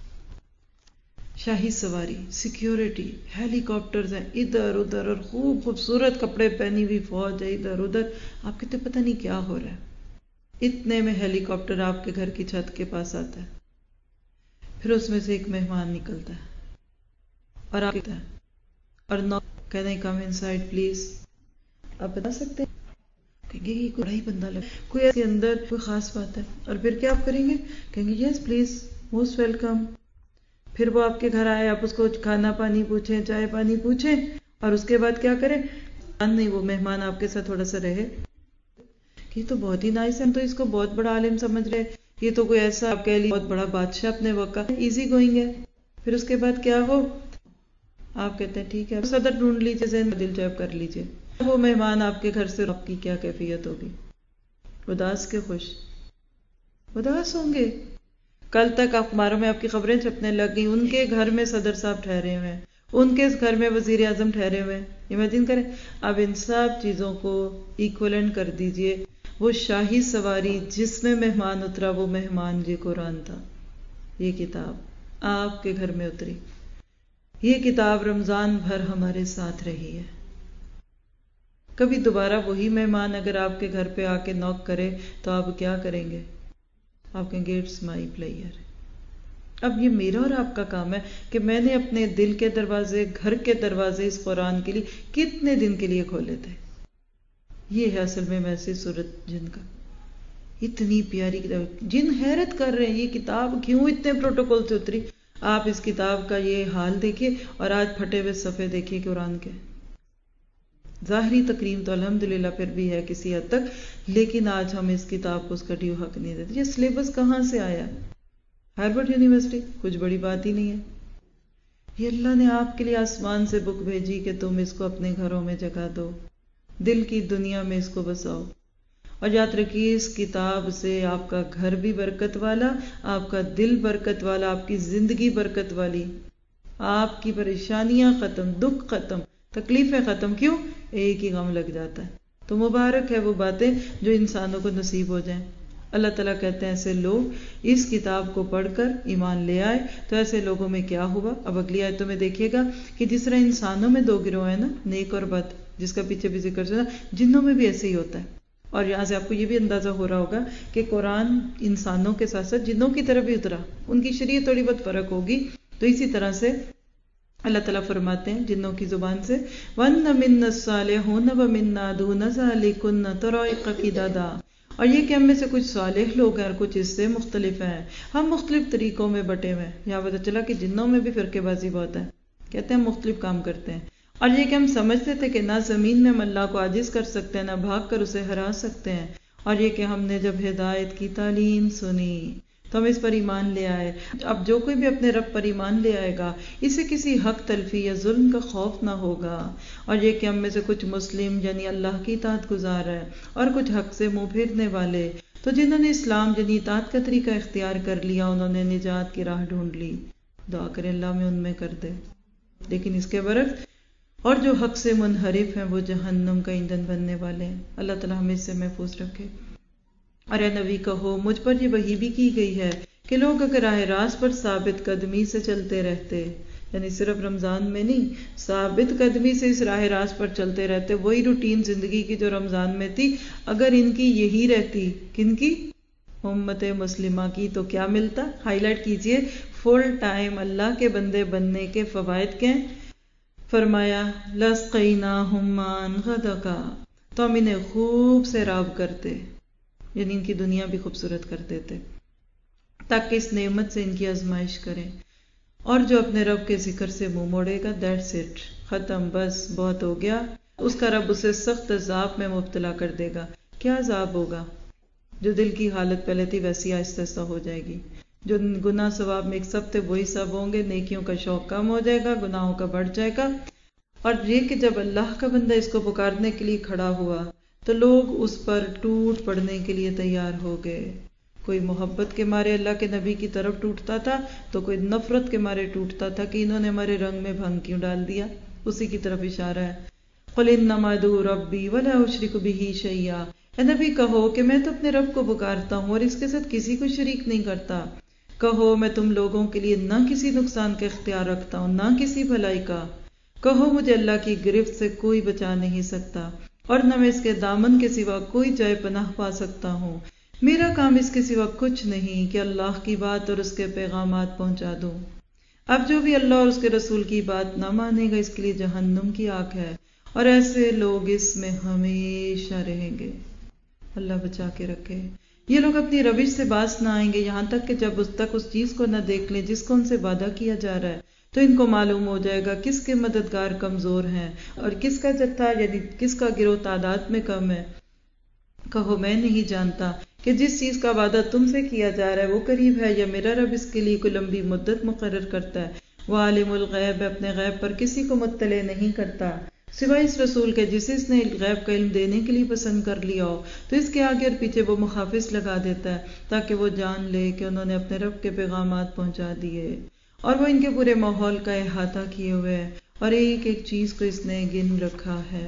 [SPEAKER 1] شاہی سواری، سیکیورٹی، ہیلی کاپٹرز ہیں ادھر ادھر، اور خوب خوبصورت کپڑے پہنی ہوئی فوج ہے ادھر ادھر، آپ کہتے پتہ نہیں کیا ہو رہا ہے۔ اتنے میں ہیلی کاپٹر آپ کے گھر کی چھت کے پاس آتا ہے، پھر اس میں سے ایک مہمان نکلتا ہے اور آپ کہتا ہے اور نو کہتے ہیں کم ان سائڈ پلیز. آپ بتا سکتے ہیں کہیں گے یہ بڑا ہی بندہ لگا, کوئی اس کے اندر کوئی خاص بات ہے. اور پھر کیا آپ کریں گے؟ کہیں گے یس پلیز موسٹ ویلکم. پھر وہ آپ کے گھر آئے, آپ اس کو کھانا پانی پوچھیں, چائے پانی پوچھیں, اور اس کے بعد کیا کریں؟ نہیں, وہ مہمان آپ کے ساتھ تھوڑا سا رہے. یہ تو بہت ہی نائس ہے, ہم تو اس کو بہت بڑا عالم سمجھ رہے, یہ تو کوئی ایسا آپ کہہ لیجیے بہت بڑا بادشاہ اپنے وقت کا, ایزی گوئنگ ہے. پھر اس کے بعد کیا ہو, آپ کہتے ہیں ٹھیک ہے صدر ڈھونڈ لیجیے, ذہن دل چیپ کر لیجیے. وہ مہمان آپ کے گھر سے آپ کی کیا کیفیت ہوگی؟ اداس کے خوش؟ اداس ہوں گے. کل تک اخباروں میں آپ کی خبریں چھپنے لگ گئی, ان کے گھر میں صدر صاحب ٹھہرے ہوئے ہیں, ان کے گھر میں وزیر اعظم ٹھہرے ہوئے ہیں. امیجن کریں. اب ان سب چیزوں کو ایکولنٹ کر دیجئے, وہ شاہی سواری جس میں مہمان اترا وہ مہمان یہ قرآن تھا. یہ کتاب آپ کے گھر میں اتری, یہ کتاب رمضان بھر ہمارے ساتھ رہی ہے. کبھی دوبارہ وہی مہمان اگر آپ کے گھر پہ آ کے نوک کرے تو آپ کیا کریں گے؟ آپ کہیں گے اٹس مائی پلیئر. اب یہ میرا اور آپ کا کام ہے کہ میں نے اپنے دل کے دروازے, گھر کے دروازے اس قرآن کے لیے کتنے دن کے لیے کھولے تھے. یہ ہے اصل میں ویسی صورت جن کا. اتنی پیاری کتاب, جن حیرت کر رہے ہیں یہ کتاب کیوں اتنے پروٹوکول سے اتری. آپ اس کتاب کا یہ حال دیکھیے اور آج پھٹے ہوئے صفحے دیکھیے قرآن کے. ظاہری تکریم تو الحمدللہ پھر بھی ہے کسی حد تک, لیکن آج ہم اس کتاب کو اس کا ڈیو حق نہیں دیتے. یہ سلیبس کہاں سے آیا؟ Harvard university. کچھ بڑی بات ہی نہیں ہے. یہ اللہ نے آپ کے لیے آسمان سے بک بھیجی کہ تم اس کو اپنے گھروں میں جگہ دو, دل کی دنیا میں اس کو بساؤ. اور یاد رکھیے اس کتاب سے آپ کا گھر بھی برکت والا, آپ کا دل برکت والا, آپ کی زندگی برکت والی, آپ کی پریشانیاں ختم, دکھ ختم, تکلیفیں ختم. کیوں؟ ایک ہی غم لگ جاتا ہے. تو مبارک ہے وہ باتیں جو انسانوں کو نصیب ہو جائیں. اللہ تعالیٰ کہتے ہیں ایسے لوگ اس کتاب کو پڑھ کر ایمان لے آئے. تو ایسے لوگوں میں کیا ہوا؟ اب اگلی آیتوں میں دیکھیے گا کہ جس طرح انسانوں میں دو گروہ ہیں نا, نیک اور بد, جس کا پیچھے بھی ذکر چلا, جنوں میں بھی ایسے ہی ہوتا ہے. اور یہاں سے آپ کو یہ بھی اندازہ ہو رہا ہوگا کہ قرآن انسانوں کے ساتھ ساتھ جنوں کی طرف بھی اترا, ان کی شریعت تھوڑی بہت فرق ہوگی. تو اسی طرح سے اللہ تعالیٰ فرماتے ہیں جنوں کی زبان سے, وَأَنَّ مِنَّا الصَّالِحُونَ وَمِنَّا دُونَ ذَلِكُنَّ طَرَائِقَ قِدَدًا. اور یہ کہ ہم میں سے کچھ صالح لوگ ہیں اور کچھ اس سے مختلف ہیں, ہم مختلف طریقوں میں بٹے ہوئے ہیں. یہاں پتہ چلا کہ جنوں میں بھی فرقے بازی بہت ہے, کہتے ہیں مختلف کام کرتے ہیں. اور یہ کہ ہم سمجھتے تھے کہ نہ زمین میں ہم اللہ کو عاجز کر سکتے ہیں, نہ بھاگ کر اسے ہرا سکتے ہیں. اور یہ کہ ہم نے جب ہدایت کی تعلیم سنی تو ہم اس پر ایمان لے آئے. اب جو کوئی بھی اپنے رب پر ایمان لے آئے گا, اسے کسی حق تلفی یا ظلم کا خوف نہ ہوگا. اور یہ کہ ہم میں سے کچھ مسلم یعنی اللہ کی اطاعت گزار ہیں, اور کچھ حق سے منہ پھیرنے والے. تو جنہوں نے اسلام یعنی اطاعت کا طریقہ اختیار کر لیا, انہوں نے نجات کی راہ ڈھونڈ لی. دعا کرے اللہ میں ان میں کر دے. لیکن اس کے برعکس اور جو حق سے منحرف ہیں وہ جہنم کا ایندھن بننے والے ہیں. اللہ تعالیٰ ہمیں اس سے محفوظ رکھے. اور اے نبی کہو, مجھ پر یہ وحی بھی کی گئی ہے کہ لوگ اگر راہ راست پر ثابت قدمی سے چلتے رہتے, یعنی صرف رمضان میں نہیں, ثابت قدمی سے اس راہ راست پر چلتے رہتے, وہی روٹین زندگی کی جو رمضان میں تھی, اگر ان کی یہی رہتی, کن کی؟ امت مسلمہ کی, تو کیا ملتا؟ ہائی لائٹ کیجئے, فل ٹائم اللہ کے بندے بننے کے فوائد کے ہیں. فرمایا لَسْقَيْنَاهُمْ مَاءً غَدَقًا, تو ہم انہیں خوب سیراب کرتے, یعنی ان کی دنیا بھی خوبصورت کر دیتے, تاکہ اس نعمت سے ان کی آزمائش کریں. اور جو اپنے رب کے ذکر سے منہ موڑے گا, دیٹس اٹ, ختم, بس بہت ہو گیا. اس کا رب اسے سخت عذاب میں مبتلا کر دے گا. کیا عذاب ہوگا؟ جو دل کی حالت پہلے تھی ویسی آہستہ آہستہ ہو جائے گی. جو گناہ ثواب میں ایک سب تھے وہی سب ہوں گے, نیکیوں کا شوق کم ہو جائے گا, گناہوں کا بڑھ جائے گا. اور یہ کہ جب اللہ کا بندہ اس کو پکارنے کے لیے کھڑا ہوا تو لوگ اس پر ٹوٹ پڑنے کے لیے تیار ہو گئے. کوئی محبت کے مارے اللہ کے نبی کی طرف ٹوٹتا تھا, تو کوئی نفرت کے مارے ٹوٹتا تھا کہ انہوں نے ہمارے رنگ میں بھنگ کیوں ڈال دیا. اسی کی طرف اشارہ ہے. قُلْ إِنَّمَا أَدْعُو رَبِّي وَلَا أُشْرِكُ بِهِ شَيْئًا. اے نبی کہو کہ میں تو اپنے رب کو پکارتا ہوں اور اس کے ساتھ کسی کو شریک نہیں کرتا. کہو میں تم لوگوں کے لیے نہ کسی نقصان کا اختیار رکھتا ہوں نہ کسی بھلائی کا. کہو مجھے اللہ کی گرفت سے کوئی بچا نہیں سکتا, اور نہ میں اس کے دامن کے سوا کوئی جائے پناہ پا سکتا ہوں. میرا کام اس کے سوا کچھ نہیں کہ اللہ کی بات اور اس کے پیغامات پہنچا دوں۔ اب جو بھی اللہ اور اس کے رسول کی بات نہ مانے گا اس کے لیے جہنم کی آگ ہے، اور ایسے لوگ اس میں ہمیشہ رہیں گے۔ اللہ بچا کے رکھے۔ یہ لوگ اپنی روش سے باز نہ آئیں گے یہاں تک کہ جب اس چیز کو نہ دیکھ لیں جس کو ان سے وعدہ کیا جا رہا ہے، تو ان کو معلوم ہو جائے گا کس کے مددگار کمزور ہیں اور کس کا جتھا یعنی کس کا گروہ تعداد میں کم ہے۔ کہو میں نہیں جانتا کہ جس چیز کا وعدہ تم سے کیا جا رہا ہے وہ قریب ہے یا میرا رب اس کے لیے کوئی لمبی مدت مقرر کرتا ہے۔ وہ عالم الغیب ہے، اپنے غیب پر کسی کو مطلع نہیں کرتا سوائے اس رسول کے جسے اس نے غیب کا علم دینے کے لیے پسند کر لیا ہو، تو اس کے آگے اور پیچھے وہ محافظ لگا دیتا ہے تاکہ وہ جان لے کہ انہوں نے اپنے رب کے پیغامات پہنچا دیے، اور وہ ان کے پورے ماحول کا احاطہ کیے ہوئے ہے اور ایک ایک چیز کو اس نے گن رکھا ہے۔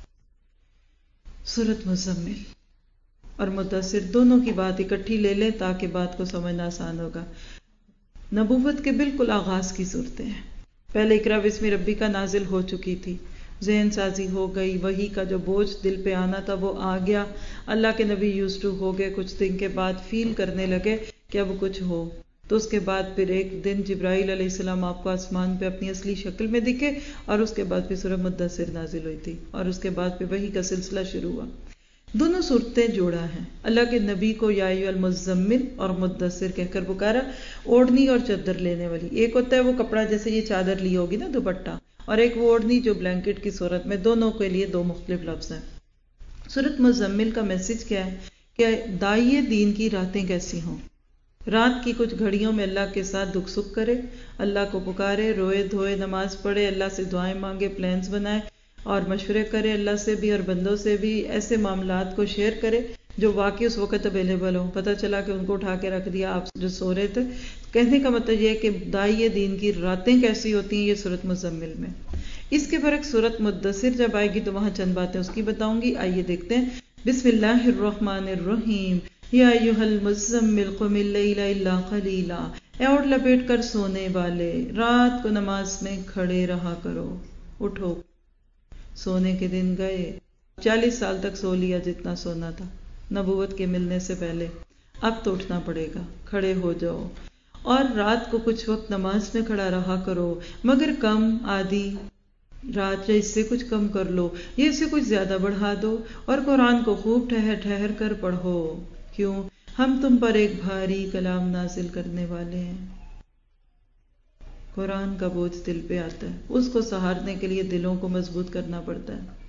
[SPEAKER 1] سورۃ مزمل اور مدثر دونوں کی بات اکٹھی لے لیں تاکہ بات کو سمجھنا آسان ہوگا۔ نبوت کے بالکل آغاز کی صورتیں ہیں۔ پہلے اقرا بسم ربی کا نازل ہو چکی تھی، ذہن سازی ہو گئی، وحی کا جو بوجھ دل پہ آنا تھا وہ آ گیا، اللہ کے نبی یوزڈ ہو گئے، کچھ دن کے بعد فیل کرنے لگے کہ اب کچھ ہو، تو اس کے بعد پھر ایک دن جبرائیل علیہ السلام آپ کو آسمان پہ اپنی اصلی شکل میں دکھے، اور اس کے بعد پھر سورہ مدثر نازل ہوئی تھی، اور اس کے بعد پھر وحی کا سلسلہ شروع ہوا۔ دونوں صورتیں جوڑا ہیں۔ اللہ کے نبی کو یا ایھا المزمل اور مدثر کہہ کر پکارا، اوڑھنی اور چادر لینے والی۔ ایک ہوتا ہے وہ کپڑا جیسے یہ چادر لی ہوگی نا دوپٹہ، اور ایک وہ اوڑھنی جو بلینکٹ کی صورت میں، دونوں کے لیے دو مختلف لفظ ہیں۔ سورۃ مزمل کا میسج کیا ہے کہ داعیے دین کی راتیں کیسی ہوں، رات کی کچھ گھڑیوں میں اللہ کے ساتھ دکھ سکھ کرے، اللہ کو پکارے، روئے دھوئے، نماز پڑھے، اللہ سے دعائیں مانگے، پلانز بنائے اور مشورے کرے اللہ سے بھی اور بندوں سے بھی، ایسے معاملات کو شیئر کرے جو واقعی اس وقت اویلیبل ہوں۔ پتہ چلا کہ ان کو اٹھا کے رکھ دیا آپ جو سو رہے تھے۔ کہنے کا مطلب یہ ہے کہ داعیے دین کی راتیں کیسی ہوتی ہیں، یہ سورۃ مزمل میں۔ اس کے برعکس سورۃ مدثر جب آئے گی تو وہاں چند باتیں اس کی بتاؤں گی۔ آئیے دیکھتے ہیں۔ بسم اللہ الرحمن الرحیم، یا ایھا المزمل قم اللیل الا قلیلا، اے اوڑھ لپیٹ کر سونے والے، رات کو نماز میں کھڑے رہا کرو، اٹھو۔ سونے کے دن گئے، 40 سال تک سو لیا جتنا سونا تھا نبوت کے ملنے سے پہلے، اب تو اٹھنا پڑے گا، کھڑے ہو جاؤ، اور رات کو کچھ وقت نماز میں کھڑا رہا کرو، مگر کم، آدھی رات یا اس سے کچھ کم کر لو، یا اس سے کچھ زیادہ بڑھا دو، اور قرآن کو خوب ٹھہر ٹھہر کر پڑھو، کیوں؟ ہم تم پر ایک بھاری کلام نازل کرنے والے ہیں۔ قرآن کا بوجھ دل پہ آتا ہے، اس کو سہارنے کے لیے دلوں کو مضبوط کرنا پڑتا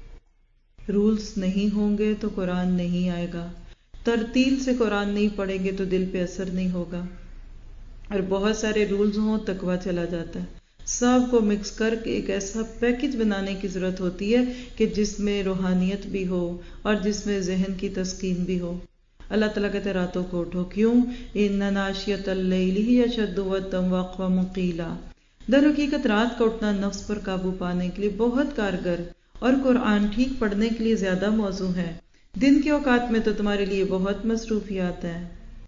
[SPEAKER 1] ہے۔ رولز نہیں ہوں گے تو قرآن نہیں آئے گا، ترتیل سے قرآن نہیں پڑھیں گے تو دل پہ اثر نہیں ہوگا، اور بہت سارے رولز ہوں تقویٰ چلا جاتا ہے۔ سب کو مکس کر کے ایک ایسا پیکج بنانے کی ضرورت ہوتی ہے کہ جس میں روحانیت بھی ہو اور جس میں ذہن کی تسکین بھی ہو۔ اللہ تعالیٰ کہتے ہیں راتوں کو اٹھو، کیوں؟ ان ناشیۃ اللیل ہی اشد وطئا واقوم قیلا، در حقیقت رات کا اٹھنا نفس پر قابو پانے کے لیے بہت کارگر اور قرآن ٹھیک پڑھنے کے لیے زیادہ موزوں ہے۔ دن کے اوقات میں تو تمہارے لیے بہت مصروفیات ہیں،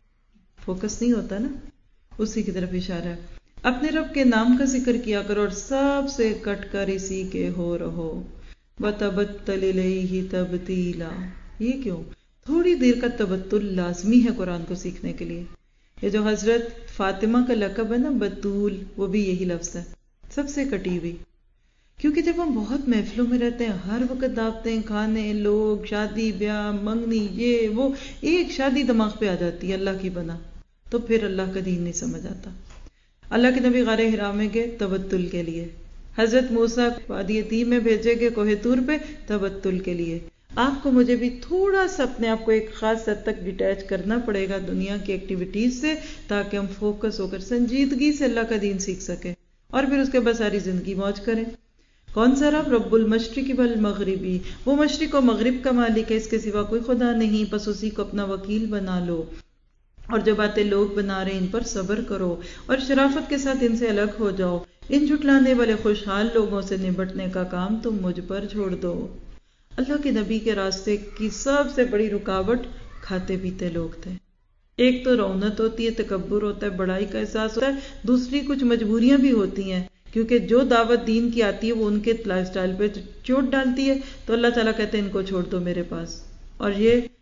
[SPEAKER 1] فوکس نہیں ہوتا نا، اسی کی طرف اشارہ ہے۔ اپنے رب کے نام کا ذکر کیا کرو اور سب سے کٹ کر اسی کے ہو رہو۔ وَتَبَتَّلْ إِلَيْهِ تَبْتِيلًا، یہ کیوں؟ تھوڑی دیر کا تبتل لازمی ہے قرآن کو سیکھنے کے لیے۔ یہ جو حضرت فاطمہ کا لقب ہے نا بتول، وہ بھی یہی لفظ ہے، سب سے کٹی ہوئی، کیونکہ جب ہم بہت محفلوں میں رہتے ہیں، ہر وقت دعوتیں، کھانے، لوگ، شادی بیاہ، منگنی، یہ وہ، ایک شادی دماغ پہ آ جاتی ہے اللہ کی بنا، تو پھر اللہ کا دین نہیں سمجھ آتا۔ اللہ کے نبی غار حرا میں گئے تبتل کے لیے، حضرت موسیٰ وادی طی میں بھیجے گئے کوہ طور پہ تبتل کے لیے۔ آپ کو مجھے بھی تھوڑا سا اپنے آپ کو ایک خاص حد تک ڈیٹیچ کرنا پڑے گا دنیا کی ایکٹیویٹیز سے، تاکہ ہم فوکس ہو کر سنجیدگی سے اللہ کا دین سیکھ سکیں، اور پھر اس کے بعد ساری زندگی موج کریں۔ کون سا رب؟ رب المشرق والمغربی، وہ مشرق و مغرب کا مالک ہے، اس کے سوا کوئی خدا نہیں، بس اسی کو اپنا وکیل بنا لو، اور جو باتیں لوگ بنا رہے ہیں ان پر صبر کرو اور شرافت کے ساتھ ان سے الگ ہو جاؤ۔ ان جھٹلانے والے خوشحال لوگوں سے نبٹنے کا کام تم مجھ پر چھوڑ دو۔ اللہ کے نبی کے راستے کی سب سے بڑی رکاوٹ کھاتے پیتے لوگ تھے۔ ایک تو رونت ہوتی ہے، تکبر ہوتا ہے، بڑائی کا احساس ہوتا ہے، دوسری کچھ مجبوریاں بھی ہوتی ہیں، کیونکہ جو دعوت دین کی آتی ہے وہ ان کے لائف سٹائل پہ چوٹ ڈالتی ہے، تو اللہ تعالیٰ کہتے ہیں ان کو چھوڑ دو میرے پاس۔ اور یہ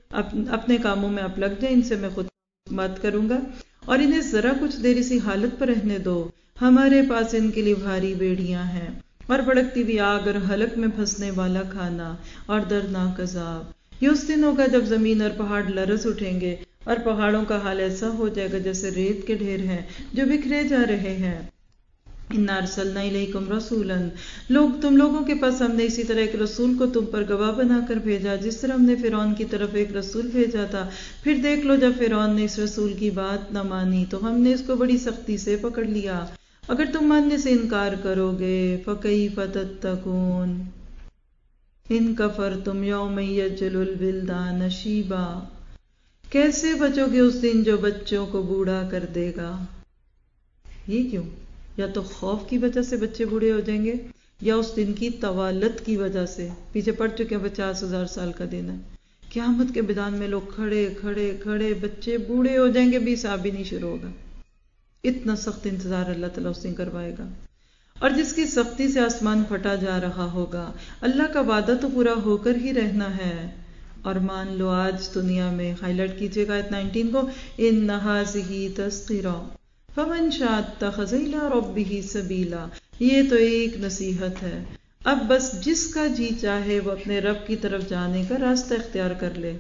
[SPEAKER 1] اپنے کاموں میں آپ لگ جائیں، ان سے میں خود بات کروں گا، اور انہیں ذرا کچھ دیر اسی حالت پر رہنے دو، ہمارے پاس ان کے لیے بھاری بیڑیاں ہیں اور بھڑکتی ہوئی آگ اور حلق میں پھنسنے والا کھانا اور دردناک عذاب۔ یہ اس دن ہوگا جب زمین اور پہاڑ لرز اٹھیں گے اور پہاڑوں کا حال ایسا ہو جائے گا جیسے ریت کے ڈھیر ہیں جو بکھرے جا رہے ہیں۔ اِنَّا أَرْسَلْنَا إِلَيْكُمْ رَسُولًا، تم لوگوں کے پاس ہم نے اسی طرح ایک رسول کو تم پر گواہ بنا کر بھیجا، جس طرح ہم نے فرعون کی طرف ایک رسول بھیجا تھا۔ پھر دیکھ لو، جب فرعون نے اس رسول کی بات نہ مانی تو ہم نے اس کو بڑی سختی سے پکڑ لیا۔ اگر تم ماننے سے انکار کرو گے، فَكَيْفَ تَتَّقُونَ إِن كَفَرْتُمْ يَوْمًا يَجْعَلُ الْوِلْدَانَ شِيبًا، کیسے بچو گے اس دن جو بچوں کو بوڑھا کر دے گا؟ یہ کیوں؟ یا تو خوف کی وجہ سے بچے بوڑھے ہو جائیں گے، یا اس دن کی طوالت کی وجہ سے۔ پیچھے پڑ چکے ہیں 50,000 سال کا دن ہے، قیامت کے میدان میں لوگ کھڑے کھڑے کھڑے، بچے بوڑھے ہو جائیں گے، بھی حساب بھی نہیں شروع ہوگا۔ اتنا سخت انتظار اللہ تعالیٰ اس دن کروائے گا، اور جس کی سختی سے آسمان پھٹا جا رہا ہوگا۔ اللہ کا وعدہ تو پورا ہو کر ہی رہنا ہے۔ اور مان لو آج دنیا میں، ہائی لائٹ کیجیے گا آیت 19 کو، إِنَّ هَٰذِهِ تَذْکِرَةٌ فَمَن شَاءَ اتَّخَذَ إِلَىٰ رَبِّهِ سَبِیلًا، یہ تو ایک نصیحت ہے، اب بس جس کا جی چاہے وہ اپنے رب کی طرف جانے کا راستہ اختیار کر لے۔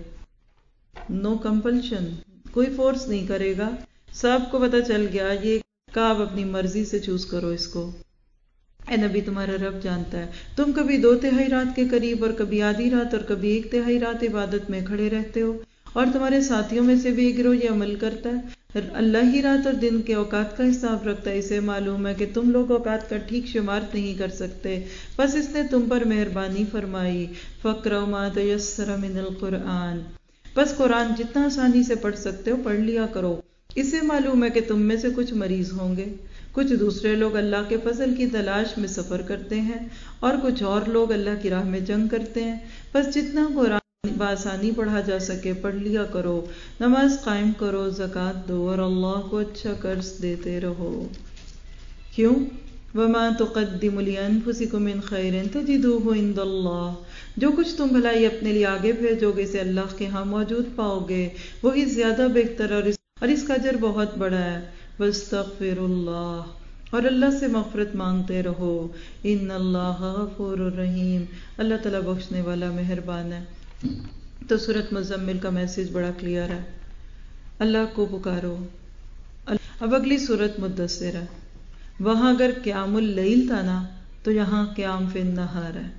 [SPEAKER 1] نو کمپلشن، کوئی فورس نہیں کرے گا، سب کو پتہ چل گیا یہ کا آپ اپنی مرضی سے چوز کرو اس کو۔ اے نبی، تمہارا رب جانتا ہے تم کبھی 2/3 رات کے قریب اور کبھی آدھی رات اور کبھی 1/3 رات عبادت میں کھڑے رہتے ہو، اور تمہارے ساتھیوں میں سے بھی ایک گروہ یہ عمل کرتا ہے۔ اللہ ہی رات اور دن کے اوقات کا حساب رکھتا ہے، اسے معلوم ہے کہ تم لوگ اوقات کا ٹھیک شمار نہیں کر سکتے، بس اس نے تم پر مہربانی فرمائی۔ فَاقْرَؤْا مَا تَيَسَّرَ مِنَ الْقُرْآنِ، بس قرآن جتنا آسانی سے پڑھ سکتے ہو پڑھ لیا کرو۔ اسے معلوم ہے کہ تم میں سے کچھ مریض ہوں گے، کچھ دوسرے لوگ اللہ کے فضل کی تلاش میں سفر کرتے ہیں، اور کچھ اور لوگ اللہ کی راہ میں جنگ کرتے ہیں، بس جتنا قرآن بآسانی پڑھا جا سکے پڑھ لیا کرو، نماز قائم کرو، زکوٰۃ دو، اور اللہ کو اچھا قرض دیتے رہو۔ کیوں؟ وَمَا تُقَدِّمُوا لِأَنفُسِكُم مِّن خَيْرٍ تَجِدُوهُ عِندَ اللَّهِ، جو کچھ تم بھلائی اپنے لیے آگے بھیجو گے اسے اللہ کے ہاں موجود پاؤ گے، وہی زیادہ بہتر اور اس کا اجر بہت بڑا ہے۔ وَاسْتَغْفِرُوا اللَّهَ، اور اللہ سے مغفرت مانگتے رہو۔ إِنَّ اللَّهَ غَفُورٌ رَحِيمٌ، اللہ تعالیٰ بخشنے والا مہربان ہے۔ تو سورۃ مزمل کا میسج بڑا کلیئر ہے، اللہ کو پکارو۔ اب اگلی سورۃ مدثر ہے، وہاں اگر قیام اللیل تھا نا تو یہاں قیام فی النہار ہے۔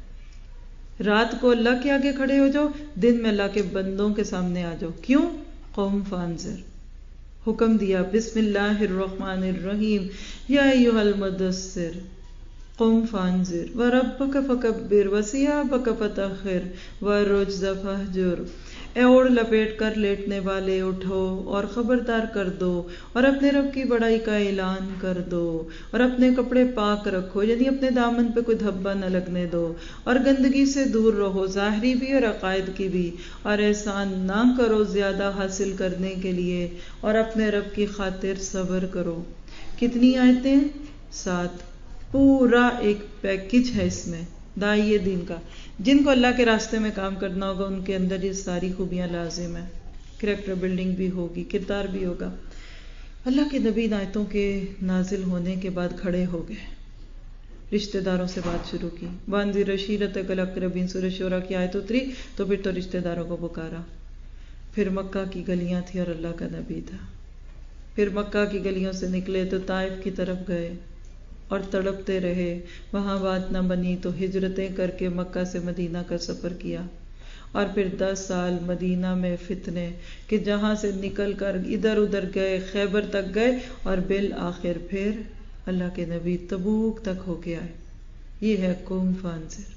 [SPEAKER 1] رات کو اللہ کے آگے کھڑے ہو جاؤ، دن میں اللہ کے بندوں کے سامنے آ جاؤ۔ کیوں؟ قوم فانذر، حکم دیا بسم اللہ الرحمن الرحیم، یا ایھا المدثر قم فانذر وربک فکبر وثیابک فطہر والرجز فاہجر، اے اوڑھ لپیٹ کر لیٹنے والے اٹھو اور خبردار کر دو، اور اپنے رب کی بڑائی کا اعلان کر دو، اور اپنے کپڑے پاک رکھو، یعنی اپنے دامن پہ کوئی دھبا نہ لگنے دو، اور گندگی سے دور رہو، ظاہری بھی اور عقائد کی بھی، اور احسان نہ کرو زیادہ حاصل کرنے کے لیے، اور اپنے رب کی خاطر صبر کرو۔ کتنی آیتیں؟ 7، پورا ایک پیکج ہے اس میں داعیے دین کا۔ جن کو اللہ کے راستے میں کام کرنا ہوگا ان کے اندر یہ ساری خوبیاں لازم ہیں، کریکٹر بلڈنگ بھی ہوگی، کردار بھی ہوگا۔ اللہ کے نبی آیتوں کے نازل ہونے کے بعد کھڑے ہو گئے، رشتہ داروں سے بات شروع کی۔ وانذر عشیرتک الاقربین، سورۃ شورى کی آیت اتری تو پھر تو رشتہ داروں کو پکارا۔ پھر مکہ کی گلیاں تھیں اور اللہ کا نبی تھا۔ پھر مکہ کی گلیوں سے نکلے تو طائف کی طرف گئے اور تڑپتے رہے، وہاں بات نہ بنی تو ہجرتیں کر کے مکہ سے مدینہ کا سفر کیا، اور پھر 10 سال مدینہ میں فتنے کہ جہاں سے نکل کر ادھر ادھر گئے، خیبر تک گئے، اور بالآخر پھر اللہ کے نبی تبوک تک ہو کے آئے۔ یہ ہے قوم فانذر۔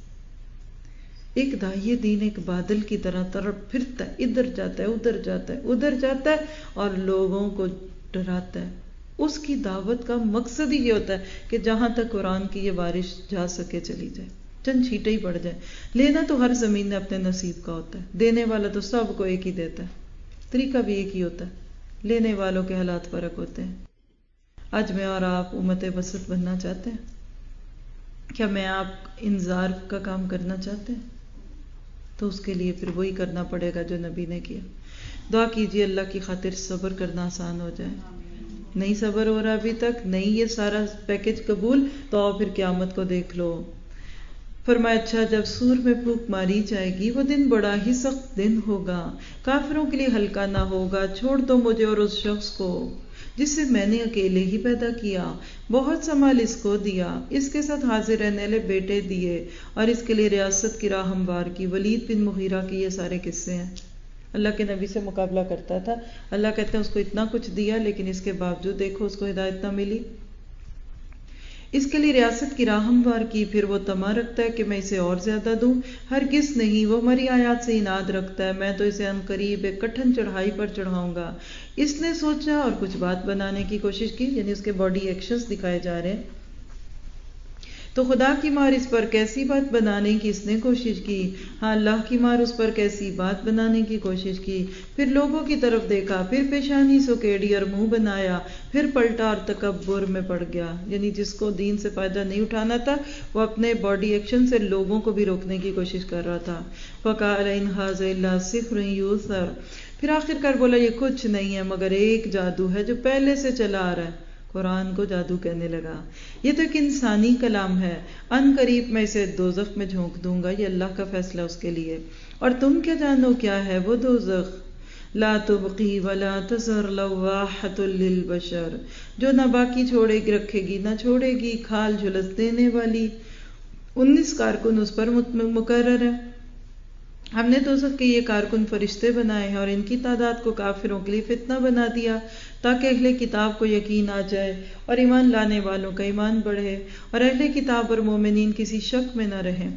[SPEAKER 1] ایک داعیہ دین ایک بادل کی طرح طرف پھرتا ہے، ادھر جاتا ہے ادھر جاتا ہے ادھر جاتا ہے، اور لوگوں کو ڈراتا ہے۔ اس کی دعوت کا مقصد ہی یہ ہوتا ہے کہ جہاں تک قرآن کی یہ بارش جا سکے چلی جائے، چند چھینٹیں ہی پڑ جائیں۔ لینا تو ہر زمین نے اپنے نصیب کا ہوتا ہے، دینے والا تو سب کو ایک ہی دیتا ہے، طریقہ بھی ایک ہی ہوتا ہے، لینے والوں کے حالات فرق ہوتے ہیں۔ آج میں اور آپ امت وسط بننا چاہتے ہیں؟ کیا میں آپ انذار کا کام کرنا چاہتے ہیں؟ تو اس کے لیے پھر وہی کرنا پڑے گا جو نبی نے کیا. دعا کیجیے اللہ کی خاطر صبر کرنا آسان ہو جائے. نہیں صبر ہو رہا ابھی تک، نہیں یہ سارا پیکج قبول، تو آؤ پھر قیامت کو دیکھ لو. فرمایا اچھا جب سور میں پھونک ماری جائے گی وہ دن بڑا ہی سخت دن ہوگا، کافروں کے لیے ہلکا نہ ہوگا. چھوڑ دو مجھے اور اس شخص کو جس سے میں نے اکیلے ہی پیدا کیا، بہت سا مال اس کو دیا، اس کے ساتھ حاضر رہنے والے بیٹے دیے اور اس کے لیے ریاست کی راہ ہموار کی. ولید بن مغیرہ کی یہ سارے قصے ہیں. اللہ کے نبی سے مقابلہ کرتا تھا. اللہ کہتے ہیں اس کو اتنا کچھ دیا لیکن اس کے باوجود دیکھو اس کو ہدایت نہ ملی. اس کے لیے ریاست کی راہ ہموار کی. پھر وہ طمع رکھتا ہے کہ میں اسے اور زیادہ دوں. ہرگز نہیں، وہ ہماری آیات سے اناد رکھتا ہے. میں تو اسے عنقریب ایک کٹھن چڑھائی پر چڑھاؤں گا. اس نے سوچا اور کچھ بات بنانے کی کوشش کی، یعنی اس کے باڈی ایکشنز دکھائے جا رہے ہیں. تو خدا کی مار اس پر کیسی بات بنانے کی اس نے کوشش کی. ہاں اللہ کی مار اس پر کیسی بات بنانے کی کوشش کی. پھر لوگوں کی طرف دیکھا، پھر پیشانی سکیڑی اور منہ بنایا، پھر پلٹا اور تکبر میں پڑ گیا. یعنی جس کو دین سے فائدہ نہیں اٹھانا تھا وہ اپنے باڈی ایکشن سے لوگوں کو بھی روکنے کی کوشش کر رہا تھا. فَقَالَ إِنْ هَٰذَا إِلَّا سِحْرٌ يُؤْثَرُ. پھر آخر کار بولا یہ کچھ نہیں ہے مگر ایک جادو ہے جو پہلے سے چلا آ رہا ہے. قرآن کو جادو کہنے لگا. یہ تو ایک انسانی کلام ہے. ان قریب میں اسے دوزخ میں جھونک دوں گا، یہ اللہ کا فیصلہ اس کے لیے. اور تم کیا جانو کیا ہے وہ دوزخ؟ لا تبقی ولا تذر لواحۃ للبشر. جو نہ باقی چھوڑے گی رکھے گی نہ چھوڑے گی، کھال جھلس دینے والی. 19 کارکن اس پر مقرر ہے. ہم نے دوزخ کے یہ کارکن فرشتے بنائے ہیں اور ان کی تعداد کو کافروں کے لیے فتنہ بنا دیا تاکہ اہل کتاب کو یقین آ جائے اور ایمان لانے والوں کا ایمان بڑھے اور اہل کتاب اور مومنین کسی شک میں نہ رہیں.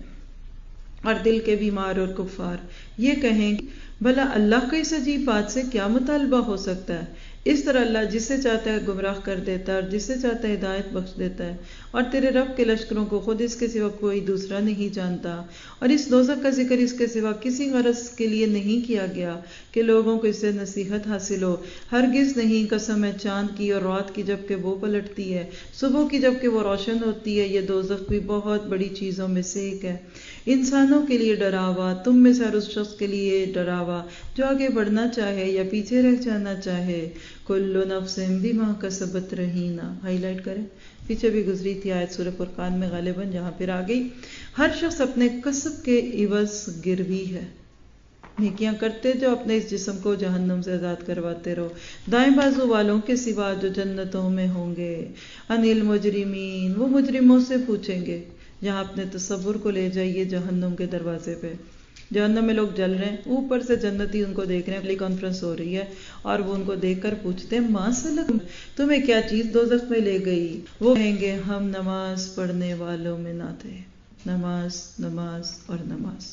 [SPEAKER 1] اور دل کے بیمار اور کفار یہ کہیں بھلا اللہ کا اس عجیب بات سے کیا مطالبہ ہو سکتا ہے. اس طرح اللہ جسے چاہتا ہے گمراہ کر دیتا ہے اور جسے چاہتا ہے ہدایت بخش دیتا ہے. اور تیرے رب کے لشکروں کو خود اس کے سوا کوئی دوسرا نہیں جانتا. اور اس دوزخ کا ذکر اس کے سوا کسی غرض کے لیے نہیں کیا گیا کہ لوگوں کو اس سے نصیحت حاصل ہو. ہرگز نہیں. قسم ہے چاند کی اور رات کی جب کہ وہ پلٹتی ہے، صبح کی جب کہ وہ روشن ہوتی ہے. یہ دوزخ بھی بہت بڑی چیزوں میں سے ایک ہے. انسانوں کے لیے ڈراوا، تم میں سے ہر اس شخص کے لیے ڈراوا جو آگے بڑھنا چاہے یا پیچھے رہ جانا چاہے. کل نفس بما کسبت رہینا. ہائی لائٹ کریں، پیچھے بھی گزری تھی آیت سورہ فرقان میں غالباً، جہاں پھر آ گئی. ہر شخص اپنے کسب کے عوض گروی ہے. نیکیاں کرتے جو اپنے اس جسم کو جہنم سے آزاد کرواتے رہو. دائیں بازو والوں کے سوا جو جنتوں میں ہوں گے. ان المجرمین، وہ مجرموں سے پوچھیں گے. یہاں اپنے تصور کو لے جائیے جہنم کے دروازے پہ. جہنم میں لوگ جل رہے ہیں، اوپر سے جنتی ان کو دیکھ رہے ہیں، اگلی کانفرنس ہو رہی ہے اور وہ ان کو دیکھ کر پوچھتے ہیں ما سلک، تمہیں کیا چیز دوزخ میں لے گئی؟ وہ کہیں گے ہم نماز پڑھنے والوں میں نہ تھے. نماز نماز اور نماز.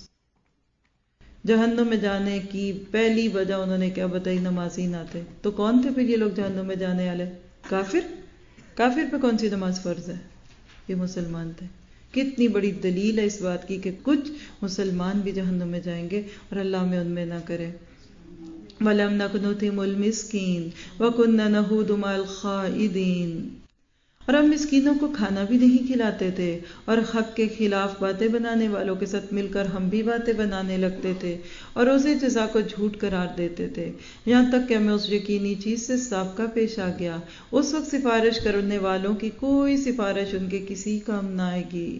[SPEAKER 1] جہنم میں جانے کی پہلی وجہ انہوں نے کیا بتائی؟ نمازی نہ تھے. تو کون تھے پھر یہ لوگ جہنم میں جانے والے؟ کافر. کافر پہ کون سی نماز فرض ہے؟ یہ مسلمان تھے. کتنی بڑی دلیل ہے اس بات کی کہ کچھ مسلمان بھی جہنم میں جائیں گے اور اللہ میں ان میں نہ کرے. وَلَمْ نَكُ نُطْعِمُ الْمِسْكِينَ وَكُنَّا نَخُوضُ مَعَ الْخَائِضِينَ. اور ہم مسکینوں کو کھانا بھی نہیں کھلاتے تھے اور حق کے خلاف باتیں بنانے والوں کے ساتھ مل کر ہم بھی باتیں بنانے لگتے تھے اور روزے جزا کو جھوٹ قرار دیتے تھے، یہاں تک کہ ہمیں اس یقینی چیز سے سابقہ پیش آ گیا. اس وقت سفارش کرنے والوں کی کوئی سفارش ان کے کسی کام نہ آئے گی.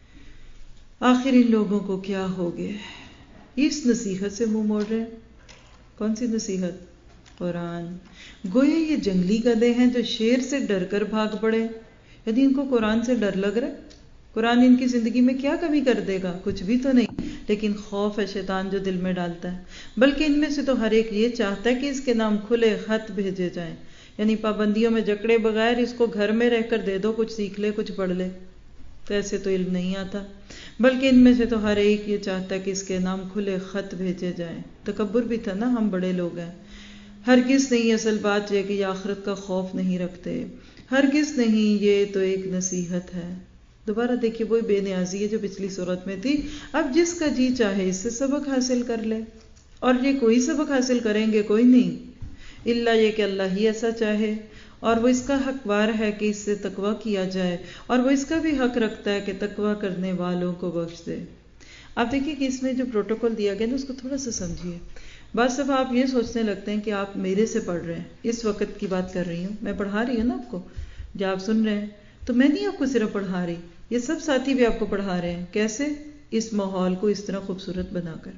[SPEAKER 1] آخر ان لوگوں کو کیا ہو گیا؟ اس نصیحت سے منہ موڑ رہے. کون سی نصیحت؟ قرآن. گویا یہ جنگلی گدھے ہیں جو شیر سے ڈر کر بھاگ پڑے. یعنی ان کو قرآن سے ڈر لگ رہا ہے. قرآن ان کی زندگی میں کیا کمی کر دے گا؟ کچھ بھی تو نہیں، لیکن خوف ہے شیطان جو دل میں ڈالتا ہے. بلکہ ان میں سے تو ہر ایک یہ چاہتا ہے کہ اس کے نام کھلے خط بھیجے جائیں، یعنی پابندیوں میں جکڑے بغیر اس کو گھر میں رہ کر دے دو، کچھ سیکھ لے کچھ پڑھ لے. تو ایسے تو علم نہیں آتا. بلکہ ان میں سے تو ہر ایک یہ چاہتا ہے کہ اس کے نام کھلے خط بھیجے جائیں. تکبر بھی تھا نا، ہم بڑے لوگ ہیں. ہرگز نہیں. اصل بات یہ کہ یہ آخرت کا خوف نہیں رکھتے. ہرگز نہیں. یہ تو ایک نصیحت ہے. دوبارہ دیکھیے وہی بے نیازی ہے جو پچھلی صورت میں تھی. اب جس کا جی چاہے اس سے سبق حاصل کر لے. اور یہ کوئی سبق حاصل کریں گے؟ کوئی نہیں، الا یہ کہ اللہ ہی ایسا چاہے اور وہ اس کا حقدار ہے کہ اس سے تقویٰ کیا جائے اور وہ اس کا بھی حق رکھتا ہے کہ تقویٰ کرنے والوں کو بخش دے. آپ دیکھیے کہ اس میں جو پروٹوکول دیا گیا نا اس کو تھوڑا سا سمجھیے. بعض دفعہ آپ یہ سوچنے لگتے ہیں کہ آپ میرے سے پڑھ رہے ہیں. اس وقت کی بات کر رہی ہوں، میں پڑھا رہی ہوں نا آپ کو، جو آپ سن رہے ہیں، تو میں نہیں آپ کو صرف پڑھا رہی، یہ سب ساتھی بھی آپ کو پڑھا رہے ہیں. کیسے؟ اس ماحول کو اس طرح خوبصورت بنا کر.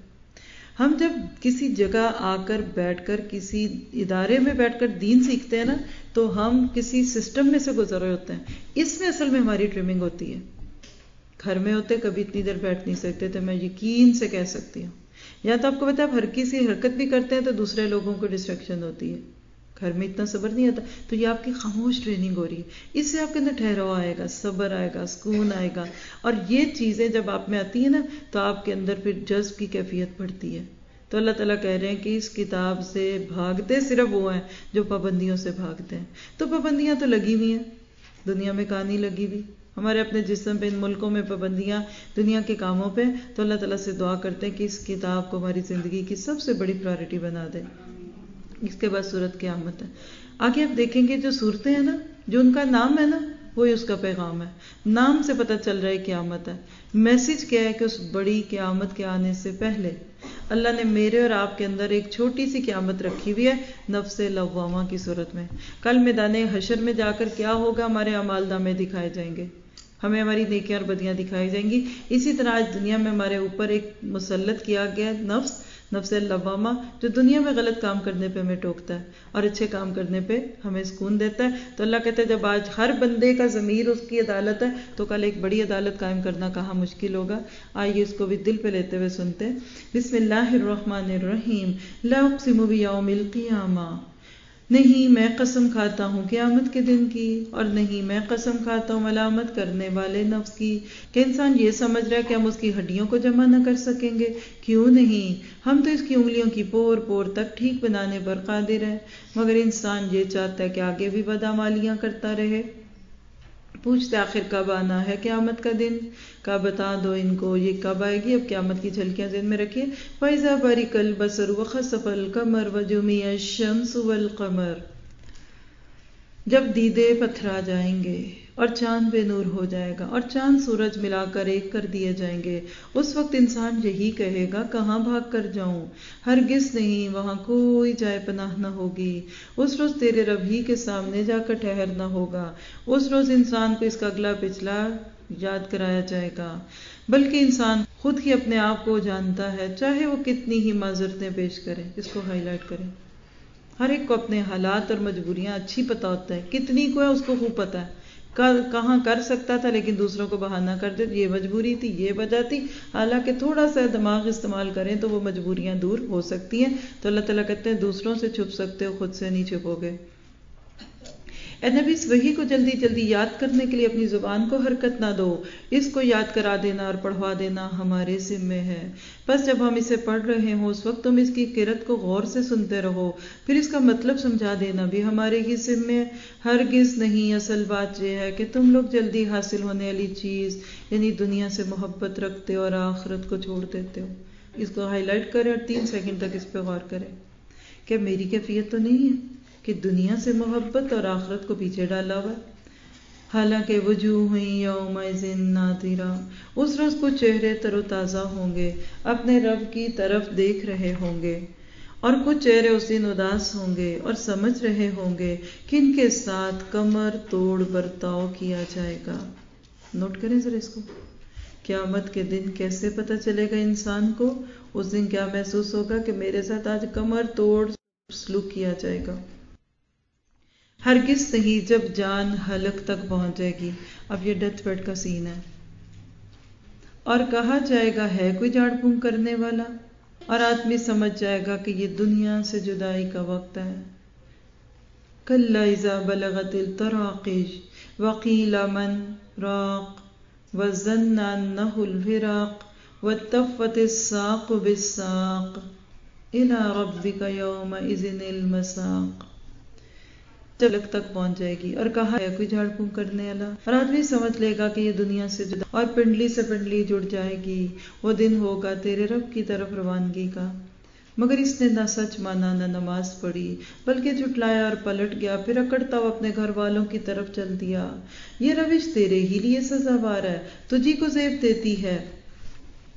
[SPEAKER 1] ہم جب کسی جگہ آ کر بیٹھ کر کسی ادارے میں بیٹھ کر دین سیکھتے ہیں نا، تو ہم کسی سسٹم میں سے گزر رہے ہوتے ہیں. اس میں اصل میں ہماری ٹریمنگ ہوتی ہے. گھر میں ہوتے کبھی اتنی دیر بیٹھ نہیں سکتے تھے، میں یقین سے کہہ سکتی ہوں. یا تو آپ کو پتا ہے ہر کسی حرکت بھی کرتے ہیں تو دوسرے لوگوں کو ڈسٹریکشن ہوتی ہے. گھر میں اتنا صبر نہیں آتا، تو یہ آپ کی خاموش ٹریننگ ہو رہی ہے. اس سے آپ کے اندر ٹھہراؤ آئے گا، صبر آئے گا، سکون آئے گا. اور یہ چیزیں جب آپ میں آتی ہیں نا تو آپ کے اندر پھر جذب کی کیفیت بڑھتی ہے. تو اللہ تعالیٰ کہہ رہے ہیں کہ اس کتاب سے بھاگتے صرف وہ ہیں جو پابندیوں سے بھاگتے ہیں. تو پابندیاں تو لگی ہوئی ہیں، دنیا میں کہاں نہیں لگی ہوئی. ہمارے اپنے جسم پہ، ان ملکوں میں پابندیاں دنیا کے کاموں پہ. تو اللہ تعالیٰ سے دعا کرتے ہیں کہ اس کتاب کو ہماری زندگی کی سب سے بڑی پرائرٹی بنا دے. اس کے بعد سورت قیامت ہے. آگے آپ دیکھیں گے جو صورتیں ہیں نا، جو ان کا نام ہے نا وہی اس کا پیغام ہے. نام سے پتہ چل رہا ہے قیامت ہے. میسج کیا ہے کہ اس بڑی قیامت کے آنے سے پہلے اللہ نے میرے اور آپ کے اندر ایک چھوٹی سی قیامت رکھی ہوئی ہے، نفس لوامہ کی صورت میں. کل میدان حشر میں جا کر کیا ہوگا؟ ہمارے اعمال نامے دکھائے جائیں گے، ہمیں ہماری نیکیاں اور بدیاں دکھائی جائیں گی. اسی طرح آج دنیا میں ہمارے اوپر ایک مسلط کیا گیا نفس لوامہ، جو دنیا میں غلط کام کرنے پہ ہمیں ٹوکتا ہے اور اچھے کام کرنے پہ ہمیں سکون دیتا ہے. تو اللہ کہتا ہے جب آج ہر بندے کا ضمیر اس کی عدالت ہے تو کل ایک بڑی عدالت قائم کرنا کہاں مشکل ہوگا. آئیے اس کو بھی دل پہ لیتے ہوئے سنتے ہیں. بسم اللہ الرحمن الرحیم. لا اقسم بیوم القیامہ، نہیں میں قسم کھاتا ہوں قیامت کے دن کی، اور نہیں میں قسم کھاتا ہوں ملامت کرنے والے نفس کی. کہ انسان یہ سمجھ رہا ہے کہ ہم اس کی ہڈیوں کو جمع نہ کر سکیں گے. کیوں نہیں، ہم تو اس کی انگلیوں کی پور پور تک ٹھیک بنانے پر قادر ہیں. مگر انسان یہ چاہتا ہے کہ آگے بھی بدعمالیاں کرتا رہے. پوچھتے آخر کب آنا ہے قیامت کا دن؟ کا بتا دو ان کو یہ کب آئے گی. اب قیامت کی جھلکیاں ذہن میں رکھیے. فَإِذَا بَرِقَ الْبَصَرُ وَخَسَفَ الْقَمَرُ وَجُمِعَ الشَّمْسُ وَالْقَمَرُ، جب دیدے پتھرا جائیں گے اور چاند بے نور ہو جائے گا اور چاند سورج ملا کر ایک کر دیے جائیں گے، اس وقت انسان یہی کہے گا کہاں بھاگ کر جاؤں. ہرگز نہیں، وہاں کوئی جائے پناہ نہ ہوگی. اس روز تیرے رب ہی کے سامنے جا کر ٹھہرنا ہوگا. اس روز انسان کو اس کا اگلا پچھلا یاد کرایا جائے گا. بلکہ انسان خود ہی اپنے آپ کو جانتا ہے، چاہے وہ کتنی ہی معذرتیں پیش کرے. اس کو ہائی لائٹ کریں. ہر ایک کو اپنے حالات اور مجبوریاں اچھی پتہ ہوتا ہے. کتنی کو ہے اس کو خوب پتہ ہے کہاں کر سکتا تھا لیکن دوسروں کو بہانہ کر دے، یہ مجبوری تھی، یہ وجہ تھی. حالانکہ تھوڑا سا دماغ استعمال کریں تو وہ مجبوریاں دور ہو سکتی ہیں. تو اللہ تعالیٰ کہتے ہیں دوسروں سے چھپ سکتے ہو، خود سے نہیں چھپو گے. اے نبی اس وحی کو جلدی جلدی یاد کرنے کے لیے اپنی زبان کو حرکت نہ دو. اس کو یاد کرا دینا اور پڑھوا دینا ہمارے ذمے ہے. بس جب ہم اسے پڑھ رہے ہوں اس وقت تم اس کی قرأت کو غور سے سنتے رہو، پھر اس کا مطلب سمجھا دینا بھی ہمارے ہی ذمے ہے. ہرگز نہیں، اصل بات یہ ہے کہ تم لوگ جلدی حاصل ہونے والی چیز یعنی دنیا سے محبت رکھتے ہو اور آخرت کو چھوڑ دیتے ہو. اس کو ہائی لائٹ کریں اور 3 سیکنڈ تک اس پہ غور کریں. کہ میری کیفیت تو نہیں ہے کہ دنیا سے محبت اور آخرت کو پیچھے ڈالا ہوا ہے. حالانکہ وجوہ یومئذ ناظرہ، اس روز کچھ چہرے تر و تازہ ہوں گے، اپنے رب کی طرف دیکھ رہے ہوں گے، اور کچھ چہرے اس دن اداس ہوں گے اور سمجھ رہے ہوں گے کہ ان کے ساتھ کمر توڑ برتاؤ کیا جائے گا. نوٹ کریں ذرا اس کو. قیامت کے دن کیسے پتہ چلے گا انسان کو؟ اس دن کیا محسوس ہوگا کہ میرے ساتھ آج کمر توڑ سلوک کیا جائے گا. ہرگز نہیں، جب جان حلق تک پہنچ جائے گی. اب یہ ڈیتھ بیڈ کا سین ہے. اور کہا جائے گا ہے کوئی جھاڑ پھونک کرنے والا، اور آدمی سمجھ جائے گا کہ یہ دنیا سے جدائی کا وقت ہے. کلا اذا بلغت التراقی وقیل من راق وظن انہ الفراق والتفت الساق بالساق الی ربک یومئذ المساق. جلک تک پہنچ جائے گی اور کہا ہے کوئی جھاڑ پھونک کرنے والا، اور آدمی سمجھ لے گا کہ یہ دنیا سے جدا، اور پنڈلی سے پنڈلی جڑ جائے گی. وہ دن ہوگا تیرے رب کی طرف روانگی کا. مگر اس نے نہ سچ مانا نہ نماز پڑھی، بلکہ جھٹلایا اور پلٹ گیا، پھر اکڑتا ہوا اپنے گھر والوں کی طرف چل دیا. یہ روش تیرے ہی لیے سزاوار ہے، تجھی کو زیب دیتی ہے.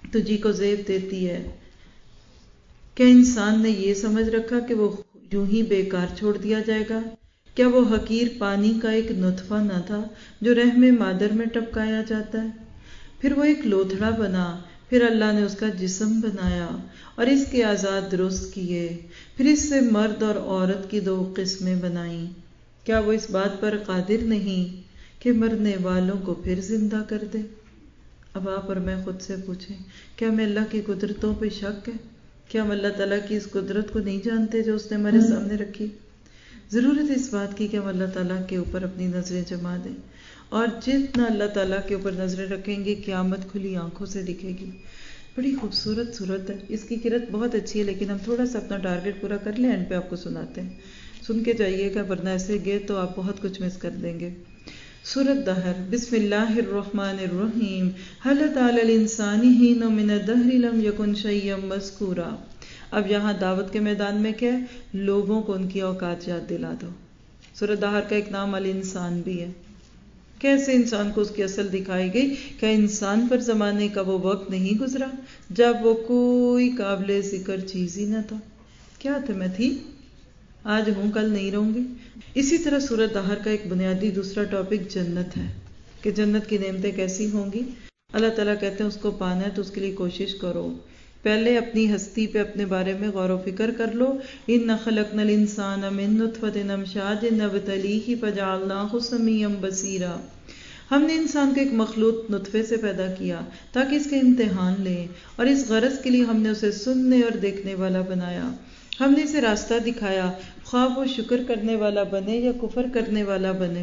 [SPEAKER 1] تجھی کو زیب دیتی ہے۔ کیا انسان نے یہ سمجھ رکھا کہ وہ یوں ہی بیکار چھوڑ دیا جائے گا؟ کیا وہ حقیر پانی کا ایک نطفہ نہ تھا جو رحم مادر میں ٹپکایا جاتا ہے؟ پھر وہ ایک لوتھڑا بنا، پھر اللہ نے اس کا جسم بنایا اور اس کے اعضاء درست کیے، پھر اس سے مرد اور عورت کی 2 قسمیں بنائیں۔ کیا وہ اس بات پر قادر نہیں کہ مرنے والوں کو پھر زندہ کر دے؟ اب آپ اور میں خود سے پوچھیں، کیا ہمیں اللہ کی قدرتوں پہ شک ہے؟ کیا ہم اللہ تعالیٰ کی اس قدرت کو نہیں جانتے جو اس نے ہمارے سامنے رکھی؟ ضرورت اس بات کی کہ ہم اللہ تعالیٰ کے اوپر اپنی نظریں جما دیں، اور جتنا اللہ تعالیٰ کے اوپر نظریں رکھیں گے قیامت کھلی آنکھوں سے دکھے گی۔ بڑی خوبصورت صورت ہے، اس کی قرأت بہت اچھی ہے، لیکن ہم تھوڑا سا اپنا ٹارگٹ پورا کر لیں، اینڈ پہ آپ کو سناتے ہیں، سن کے جائیے گا، ورنہ ایسے گئے تو آپ بہت کچھ مس کر دیں گے۔ سورۃ دہر۔ بسم اللہ الرحمن الرحیم۔ هل أتى على الإنسان حين من الدهر لم يكن شيئا مذكورا۔ اب یہاں دعوت کے میدان میں کیا ہے؟ لوگوں کو ان کی اوقات یاد دلا دو۔ سورۃ دہر کا ایک نام الانسان بھی ہے۔ کیسے انسان کو اس کی اصل دکھائی گئی؟ کہ انسان پر زمانے کا وہ وقت نہیں گزرا جب وہ کوئی قابل ذکر چیز ہی نہ تھا۔ کیا تھا؟ میں تھی، آج ہوں، کل نہیں رہوں گی۔ اسی طرح سورۃ دہر کا ایک بنیادی دوسرا ٹاپک جنت ہے، کہ جنت کی نعمتیں کیسی ہوں گی۔ اللہ تعالیٰ کہتے ہیں اس کو پانا ہے تو اس کے لیے کوشش کرو، پہلے اپنی ہستی پہ اپنے بارے میں غور و فکر کر لو۔ اِنَّا خَلَقْنَا الْإِنسَانَ مِن نُطْفَةٍ أَمْشَاجٍ نَبْتَلِيهِ فَجَعَلْنَاهُ سَمِيعًا بَصِيرًا۔ ہم نے انسان کو ایک مخلوط نطفے سے پیدا کیا تاکہ اس کا امتحان لیں، اور اس غرض کے لیے ہم نے اسے سننے اور دیکھنے والا بنایا۔ ہم نے اسے راستہ دکھایا، خواہ وہ شکر کرنے والا بنے یا کفر کرنے والا بنے۔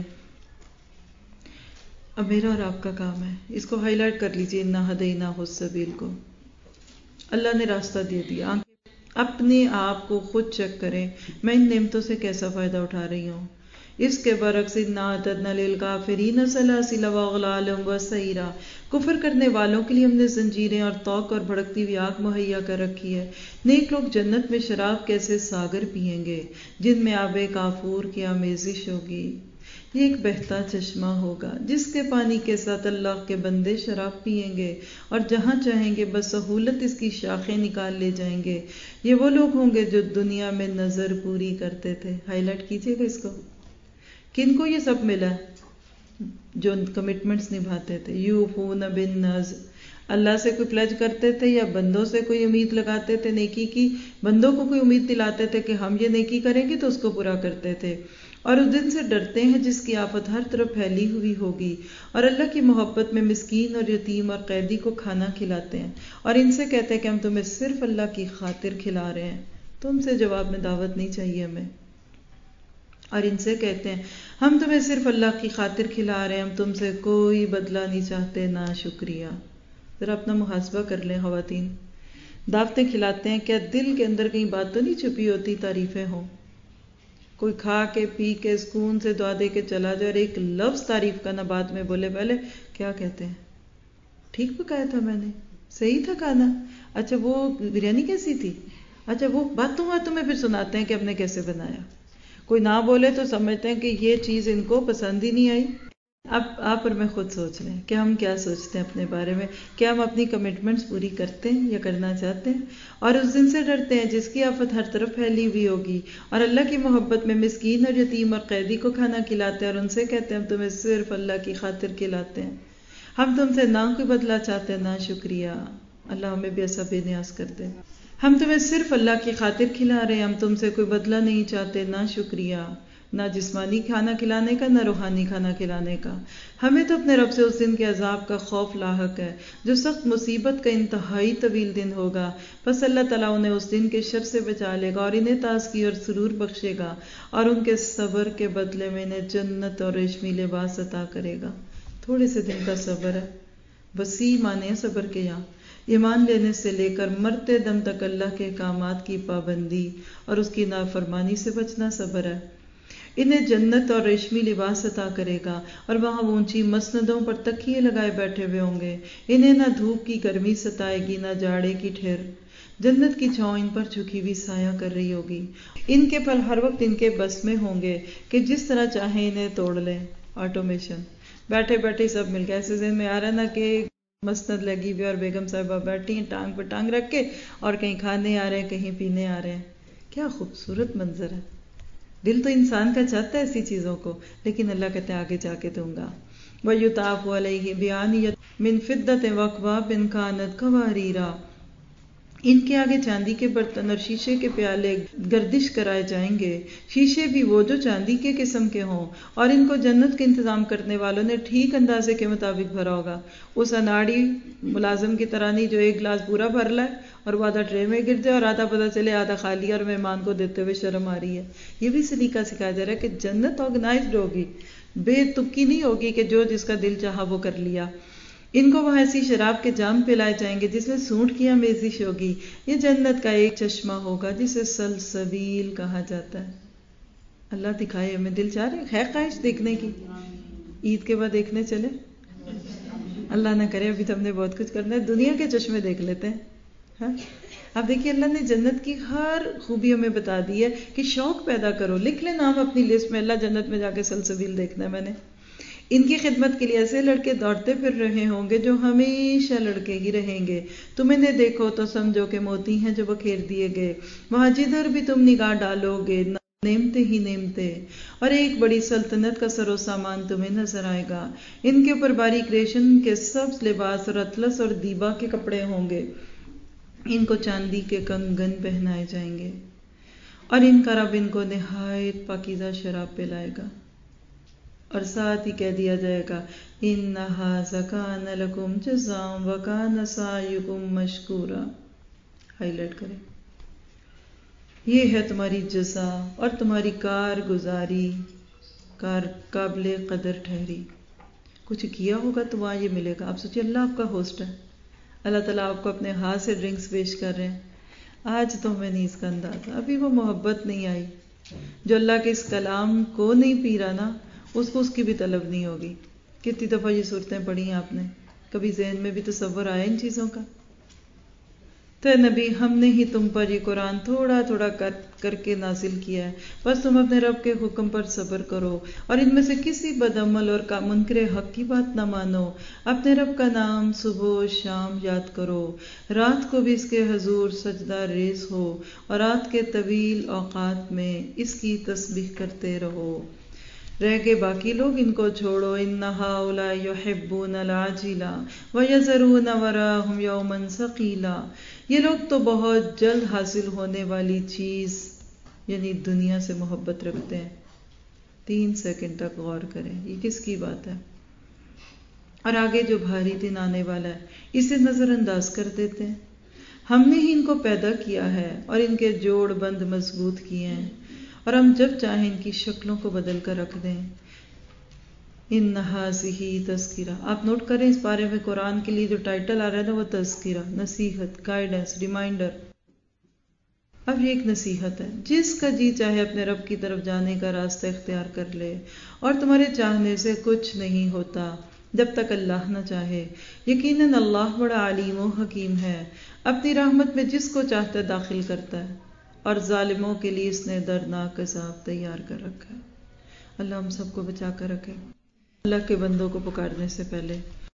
[SPEAKER 1] اب میرا اور آپ کا کام ہے، اس کو ہائی لائٹ کر لیجیے، اِنَّا هَدَيْنَاهُ السَّبِيلَ کو۔ اللہ نے راستہ دے دیا، اپنے آپ کو خود چیک کریں، میں ان نعمتوں سے کیسا فائدہ اٹھا رہی ہوں۔ اس کے برعکس اِنَّا أَعْتَدْنَا لِلْكَافِرِينَ سَلَاسِلَ وَأَغْلَالًا وَسَعِيرًا، کفر کرنے والوں کے لیے ہم نے زنجیریں اور طوق اور بھڑکتی ہوئی آگ مہیا کر رکھی ہے۔ نیک لوگ جنت میں شراب کیسے ساگر پئیں گے جن میں آب کافور کی آمیزش ہوگی۔ یہ ایک بہتا چشمہ ہوگا جس کے پانی کے ساتھ اللہ کے بندے شراب پئیں گے، اور جہاں چاہیں گے بسہولت اس کی شاخیں نکال لے جائیں گے۔ یہ وہ لوگ ہوں گے جو دنیا میں نظر پوری کرتے تھے۔ ہائی لائٹ کیجیے گا اس کو۔ کن کو یہ سب ملا؟ جو کمٹمنٹس نبھاتے تھے۔ یوفون بالنذر، اللہ سے کوئی پلیج کرتے تھے یا بندوں سے کوئی امید لگاتے تھے نیکی کی، بندوں کو کوئی امید دلاتے تھے کہ ہم یہ نیکی کریں گے تو اس کو پورا کرتے تھے، اور اس دن سے ڈرتے ہیں جس کی آفت ہر طرف پھیلی ہوئی ہوگی، اور اللہ کی محبت میں مسکین اور یتیم اور قیدی کو کھانا کھلاتے ہیں، اور ان سے کہتے ہیں کہ ہم تمہیں صرف اللہ کی خاطر کھلا رہے ہیں، تم سے جواب میں دعوت نہیں چاہیے ہمیں۔ اور ان سے کہتے ہیں ہم تمہیں صرف اللہ کی خاطر کھلا رہے ہیں، ہم تم سے کوئی بدلہ نہیں چاہتے، نہ شکریہ۔ ذرا اپنا محاسبہ کر لیں خواتین، دعوتیں کھلاتے ہیں، کیا دل کے اندر کہیں بات تو نہیں چھپی ہوتی تعریفیں ہوں؟ کوئی کھا کے پی کے سکون سے دعا دے کے چلا جائے اور ایک لفظ تعریف کا نہ بعد میں بولے، پہلے کیا کہتے ہیں؟ ٹھیک پکایا تھا میں نے، صحیح تھا کھانا، اچھا وہ بریانی کیسی تھی، اچھا وہ باتوں میں پھر سناتے ہیں کہ ہم نے کیسے بنایا۔ کوئی نہ بولے تو سمجھتے ہیں کہ یہ چیز ان کو پسند ہی نہیں آئی۔ اب آپ اور میں خود سوچ رہے ہیں کہ ہم کیا سوچتے ہیں اپنے بارے میں، کیا ہم اپنی کمٹمنٹس پوری کرتے ہیں یا کرنا چاہتے ہیں؟ اور اس دن سے ڈرتے ہیں جس کی آفت ہر طرف پھیلی ہوئی ہوگی، اور اللہ کی محبت میں مسکین اور یتیم اور قیدی کو کھانا کھلاتے ہیں، اور ان سے کہتے ہیں ہم تمہیں صرف اللہ کی خاطر کھلاتے ہیں، ہم تم سے نہ کوئی بدلہ چاہتے نہ شکریہ۔ اللہ ہمیں بھی ایسا بے نیاز کر دے۔ ہم تمہیں صرف اللہ کی خاطر کھلا رہے ہیں، ہم تم سے کوئی بدلہ نہیں چاہتے، نہ شکریہ، نہ جسمانی کھانا کھلانے کا، نہ روحانی کھانا کھلانے کا۔ ہمیں تو اپنے رب سے اس دن کے عذاب کا خوف لاحق ہے جو سخت مصیبت کا انتہائی طویل دن ہوگا، بس اللہ تعالیٰ انہیں اس دن کے شر سے بچا لے گا اور انہیں تازگی اور سرور بخشے گا، اور ان کے صبر کے بدلے میں انہیں جنت اور ریشمی لباس عطا کرے گا۔ تھوڑے سے دن کا صبر ہے، وسیع معنی ہے صبر کے یہاں، ایمان لینے سے لے کر مرتے دم تک اللہ کے احکامات کی پابندی اور اس کی نافرمانی سے بچنا صبر ہے۔ انہیں جنت اور ریشمی لباس عطا کرے گا، اور وہاں وہ اونچی مسندوں پر تکیے لگائے بیٹھے ہوئے ہوں گے، انہیں نہ دھوپ کی گرمی ستائے گی نہ جاڑے کی ٹھیر، جنت کی چھاؤں ان پر جھکی ہوئی سایہ کر رہی ہوگی، ان کے پل ہر وقت ان کے بس میں ہوں گے کہ جس طرح چاہیں انہیں توڑ لیں۔ آٹومیشن، بیٹھے بیٹھے سب مل گیا، ایسے ذہن میں آ رہا نا کہ مسند لگی ہوئی اور بیگم صاحبہ بیٹھی ہیں ٹانگ پہ ٹانگ رکھ کے، اور کہیں کھانے آ رہے ہیں کہیں پینے آ رہے ہیں. کیا خوبصورت منظر ہے. دل تو انسان کا چاہتا ہے ایسی چیزوں کو، لیکن اللہ کہتے ہیں آگے جا کے دوں گا. وَيُطَافُ عَلَيْهِ بِآنِيَةٍ مِّن فِضَّةٍ وَأَكْوَابٍ كَانَتْ قَوَارِيرَا. ان کے آگے چاندی کے برتن اور شیشے کے پیالے گردش کرائے جائیں گے، شیشے بھی وہ جو چاندی کے قسم کے ہوں، اور ان کو جنت کے انتظام کرنے والوں نے ٹھیک اندازے کے مطابق بھرا ہوگا. اس اناڑی ملازم کی طرح نہیں جو ایک گلاس پورا بھر لائے اور وہ آدھا ٹرے میں گر جائے اور آدھا پتہ چلے آدھا خالی ہے اور مہمان کو دیتے ہوئے شرم آ رہی ہے. یہ بھی سلیقہ سکھایا جا رہا ہے کہ جنت آرگنائزڈ ہوگی، بے تکی نہیں ہوگی کہ جو جس کا دل چاہا وہ کر لیا. ان کو وہاں ایسی شراب کے جام پلائے جائیں گے جس میں سونٹ کی آمیزش ہوگی. یہ جنت کا ایک چشمہ ہوگا جسے سلسبیل کہا جاتا ہے. اللہ دکھائے ہمیں، دل چاہ رہے ہے خواہش دیکھنے کی. عید کے بعد دیکھنے چلے، اللہ نہ کرے ابھی تو ہم نے بہت کچھ کرنا ہے، دنیا کے چشمے دیکھ لیتے ہیں. ہاں اب دیکھیے اللہ نے جنت کی ہر خوبی ہمیں بتا دی ہے کہ شوق پیدا کرو، لکھ لیں نام اپنی لسٹ میں، اللہ جنت میں جا کے سلسبیل دیکھنا ہے میں نے. ان کی خدمت کے لیے ایسے لڑکے دوڑتے پھر رہے ہوں گے جو ہمیشہ لڑکے ہی رہیں گے. تم انہیں دیکھو تو سمجھو کہ موتی ہیں جو بکھیر دیے گئے، وہاں جدھر بھی تم نگاہ ڈالو گے نعمتیں ہی نعمتیں، اور ایک بڑی سلطنت کا سر و سامان تمہیں نظر آئے گا. ان کے اوپر باریک ریشم کے سبز لباس اور اطلس اور دیبا کے کپڑے ہوں گے. ان کو چاندی کے کنگن پہنائے جائیں گے، اور ان کا رب ان کو نہایت پاکیزہ شراب پلائے گا. اور ساتھ ہی کہہ دیا جائے گا اِنَّ هَٰذَا كَانَ لَكُمْ جَزَاءً وَكَانَ سَعْيُكُمْ مَشْكُورًا. ہائی لائٹ کریں، یہ ہے تمہاری جزا اور تمہاری کارگزاری قابل قدر ٹھہری. کچھ کیا ہوگا تو وہاں یہ ملے گا. آپ سوچیے اللہ آپ کا ہوسٹ ہے، اللہ تعالیٰ آپ کو اپنے ہاتھ سے ڈرنکس پیش کر رہے ہیں. آج تو ہمیں نہیں اس کا اندازہ، ابھی وہ محبت نہیں آئی. جو اللہ کے اس کلام کو نہیں پی رہا نا، اس کو اس کی بھی طلب نہیں ہوگی. کتنی دفعہ یہ صورتیں پڑھی ہیں آپ نے، کبھی ذہن میں بھی تصور آیا ان چیزوں کا؟ تو اے نبی ہم نے ہی تم پر یہ قرآن تھوڑا تھوڑا کر کے نازل کیا ہے، بس تم اپنے رب کے حکم پر صبر کرو اور ان میں سے کسی بدعمل اور منکر حق کی بات نہ مانو. اپنے رب کا نام صبح و شام یاد کرو، رات کو بھی اس کے حضور سجدہ ریز ہو اور رات کے طویل اوقات میں اس کی تسبیح کرتے رہو. رہ گئے باقی لوگ، ان کو چھوڑو. اِنَّ هَٰؤُلَاءِ يُحِبُّونَ الْعَاجِلَ وَيَذَرُونَ وَرَاءَهُمْ يَوْمًا ثَقِيلًا. یہ لوگ تو بہت جلد حاصل ہونے والی چیز یعنی دنیا سے محبت رکھتے ہیں. 3 سیکنڈ تک غور کریں، یہ کس کی بات ہے؟ اور آگے جو بھاری دن آنے والا ہے اسے نظر انداز کر دیتے ہیں. ہم نے ہی ان کو پیدا کیا ہے اور ان کے جوڑ بند مضبوط کیے ہیں، اور ہم جب چاہیں ان کی شکلوں کو بدل کر رکھ دیں. اِنَّ هَٰذِهِ تذکرہ. آپ نوٹ کریں اس بارے میں قرآن کے لیے جو ٹائٹل آ رہا ہے نا وہ تذکرہ، نصیحت، گائیڈنس، ریمائنڈر. اب یہ ایک نصیحت ہے، جس کا جی چاہے اپنے رب کی طرف جانے کا راستہ اختیار کر لے، اور تمہارے چاہنے سے کچھ نہیں ہوتا جب تک اللہ نہ چاہے. یقیناً اللہ بڑا علیم و حکیم ہے، اپنی رحمت میں جس کو چاہتا ہے داخل کرتا ہے، اور ظالموں کے لیے اس نے دردناک عذاب تیار کر رکھا ہے. اللہ ہم سب کو بچا کر رکھے. اللہ کے بندوں کو پکارنے سے پہلے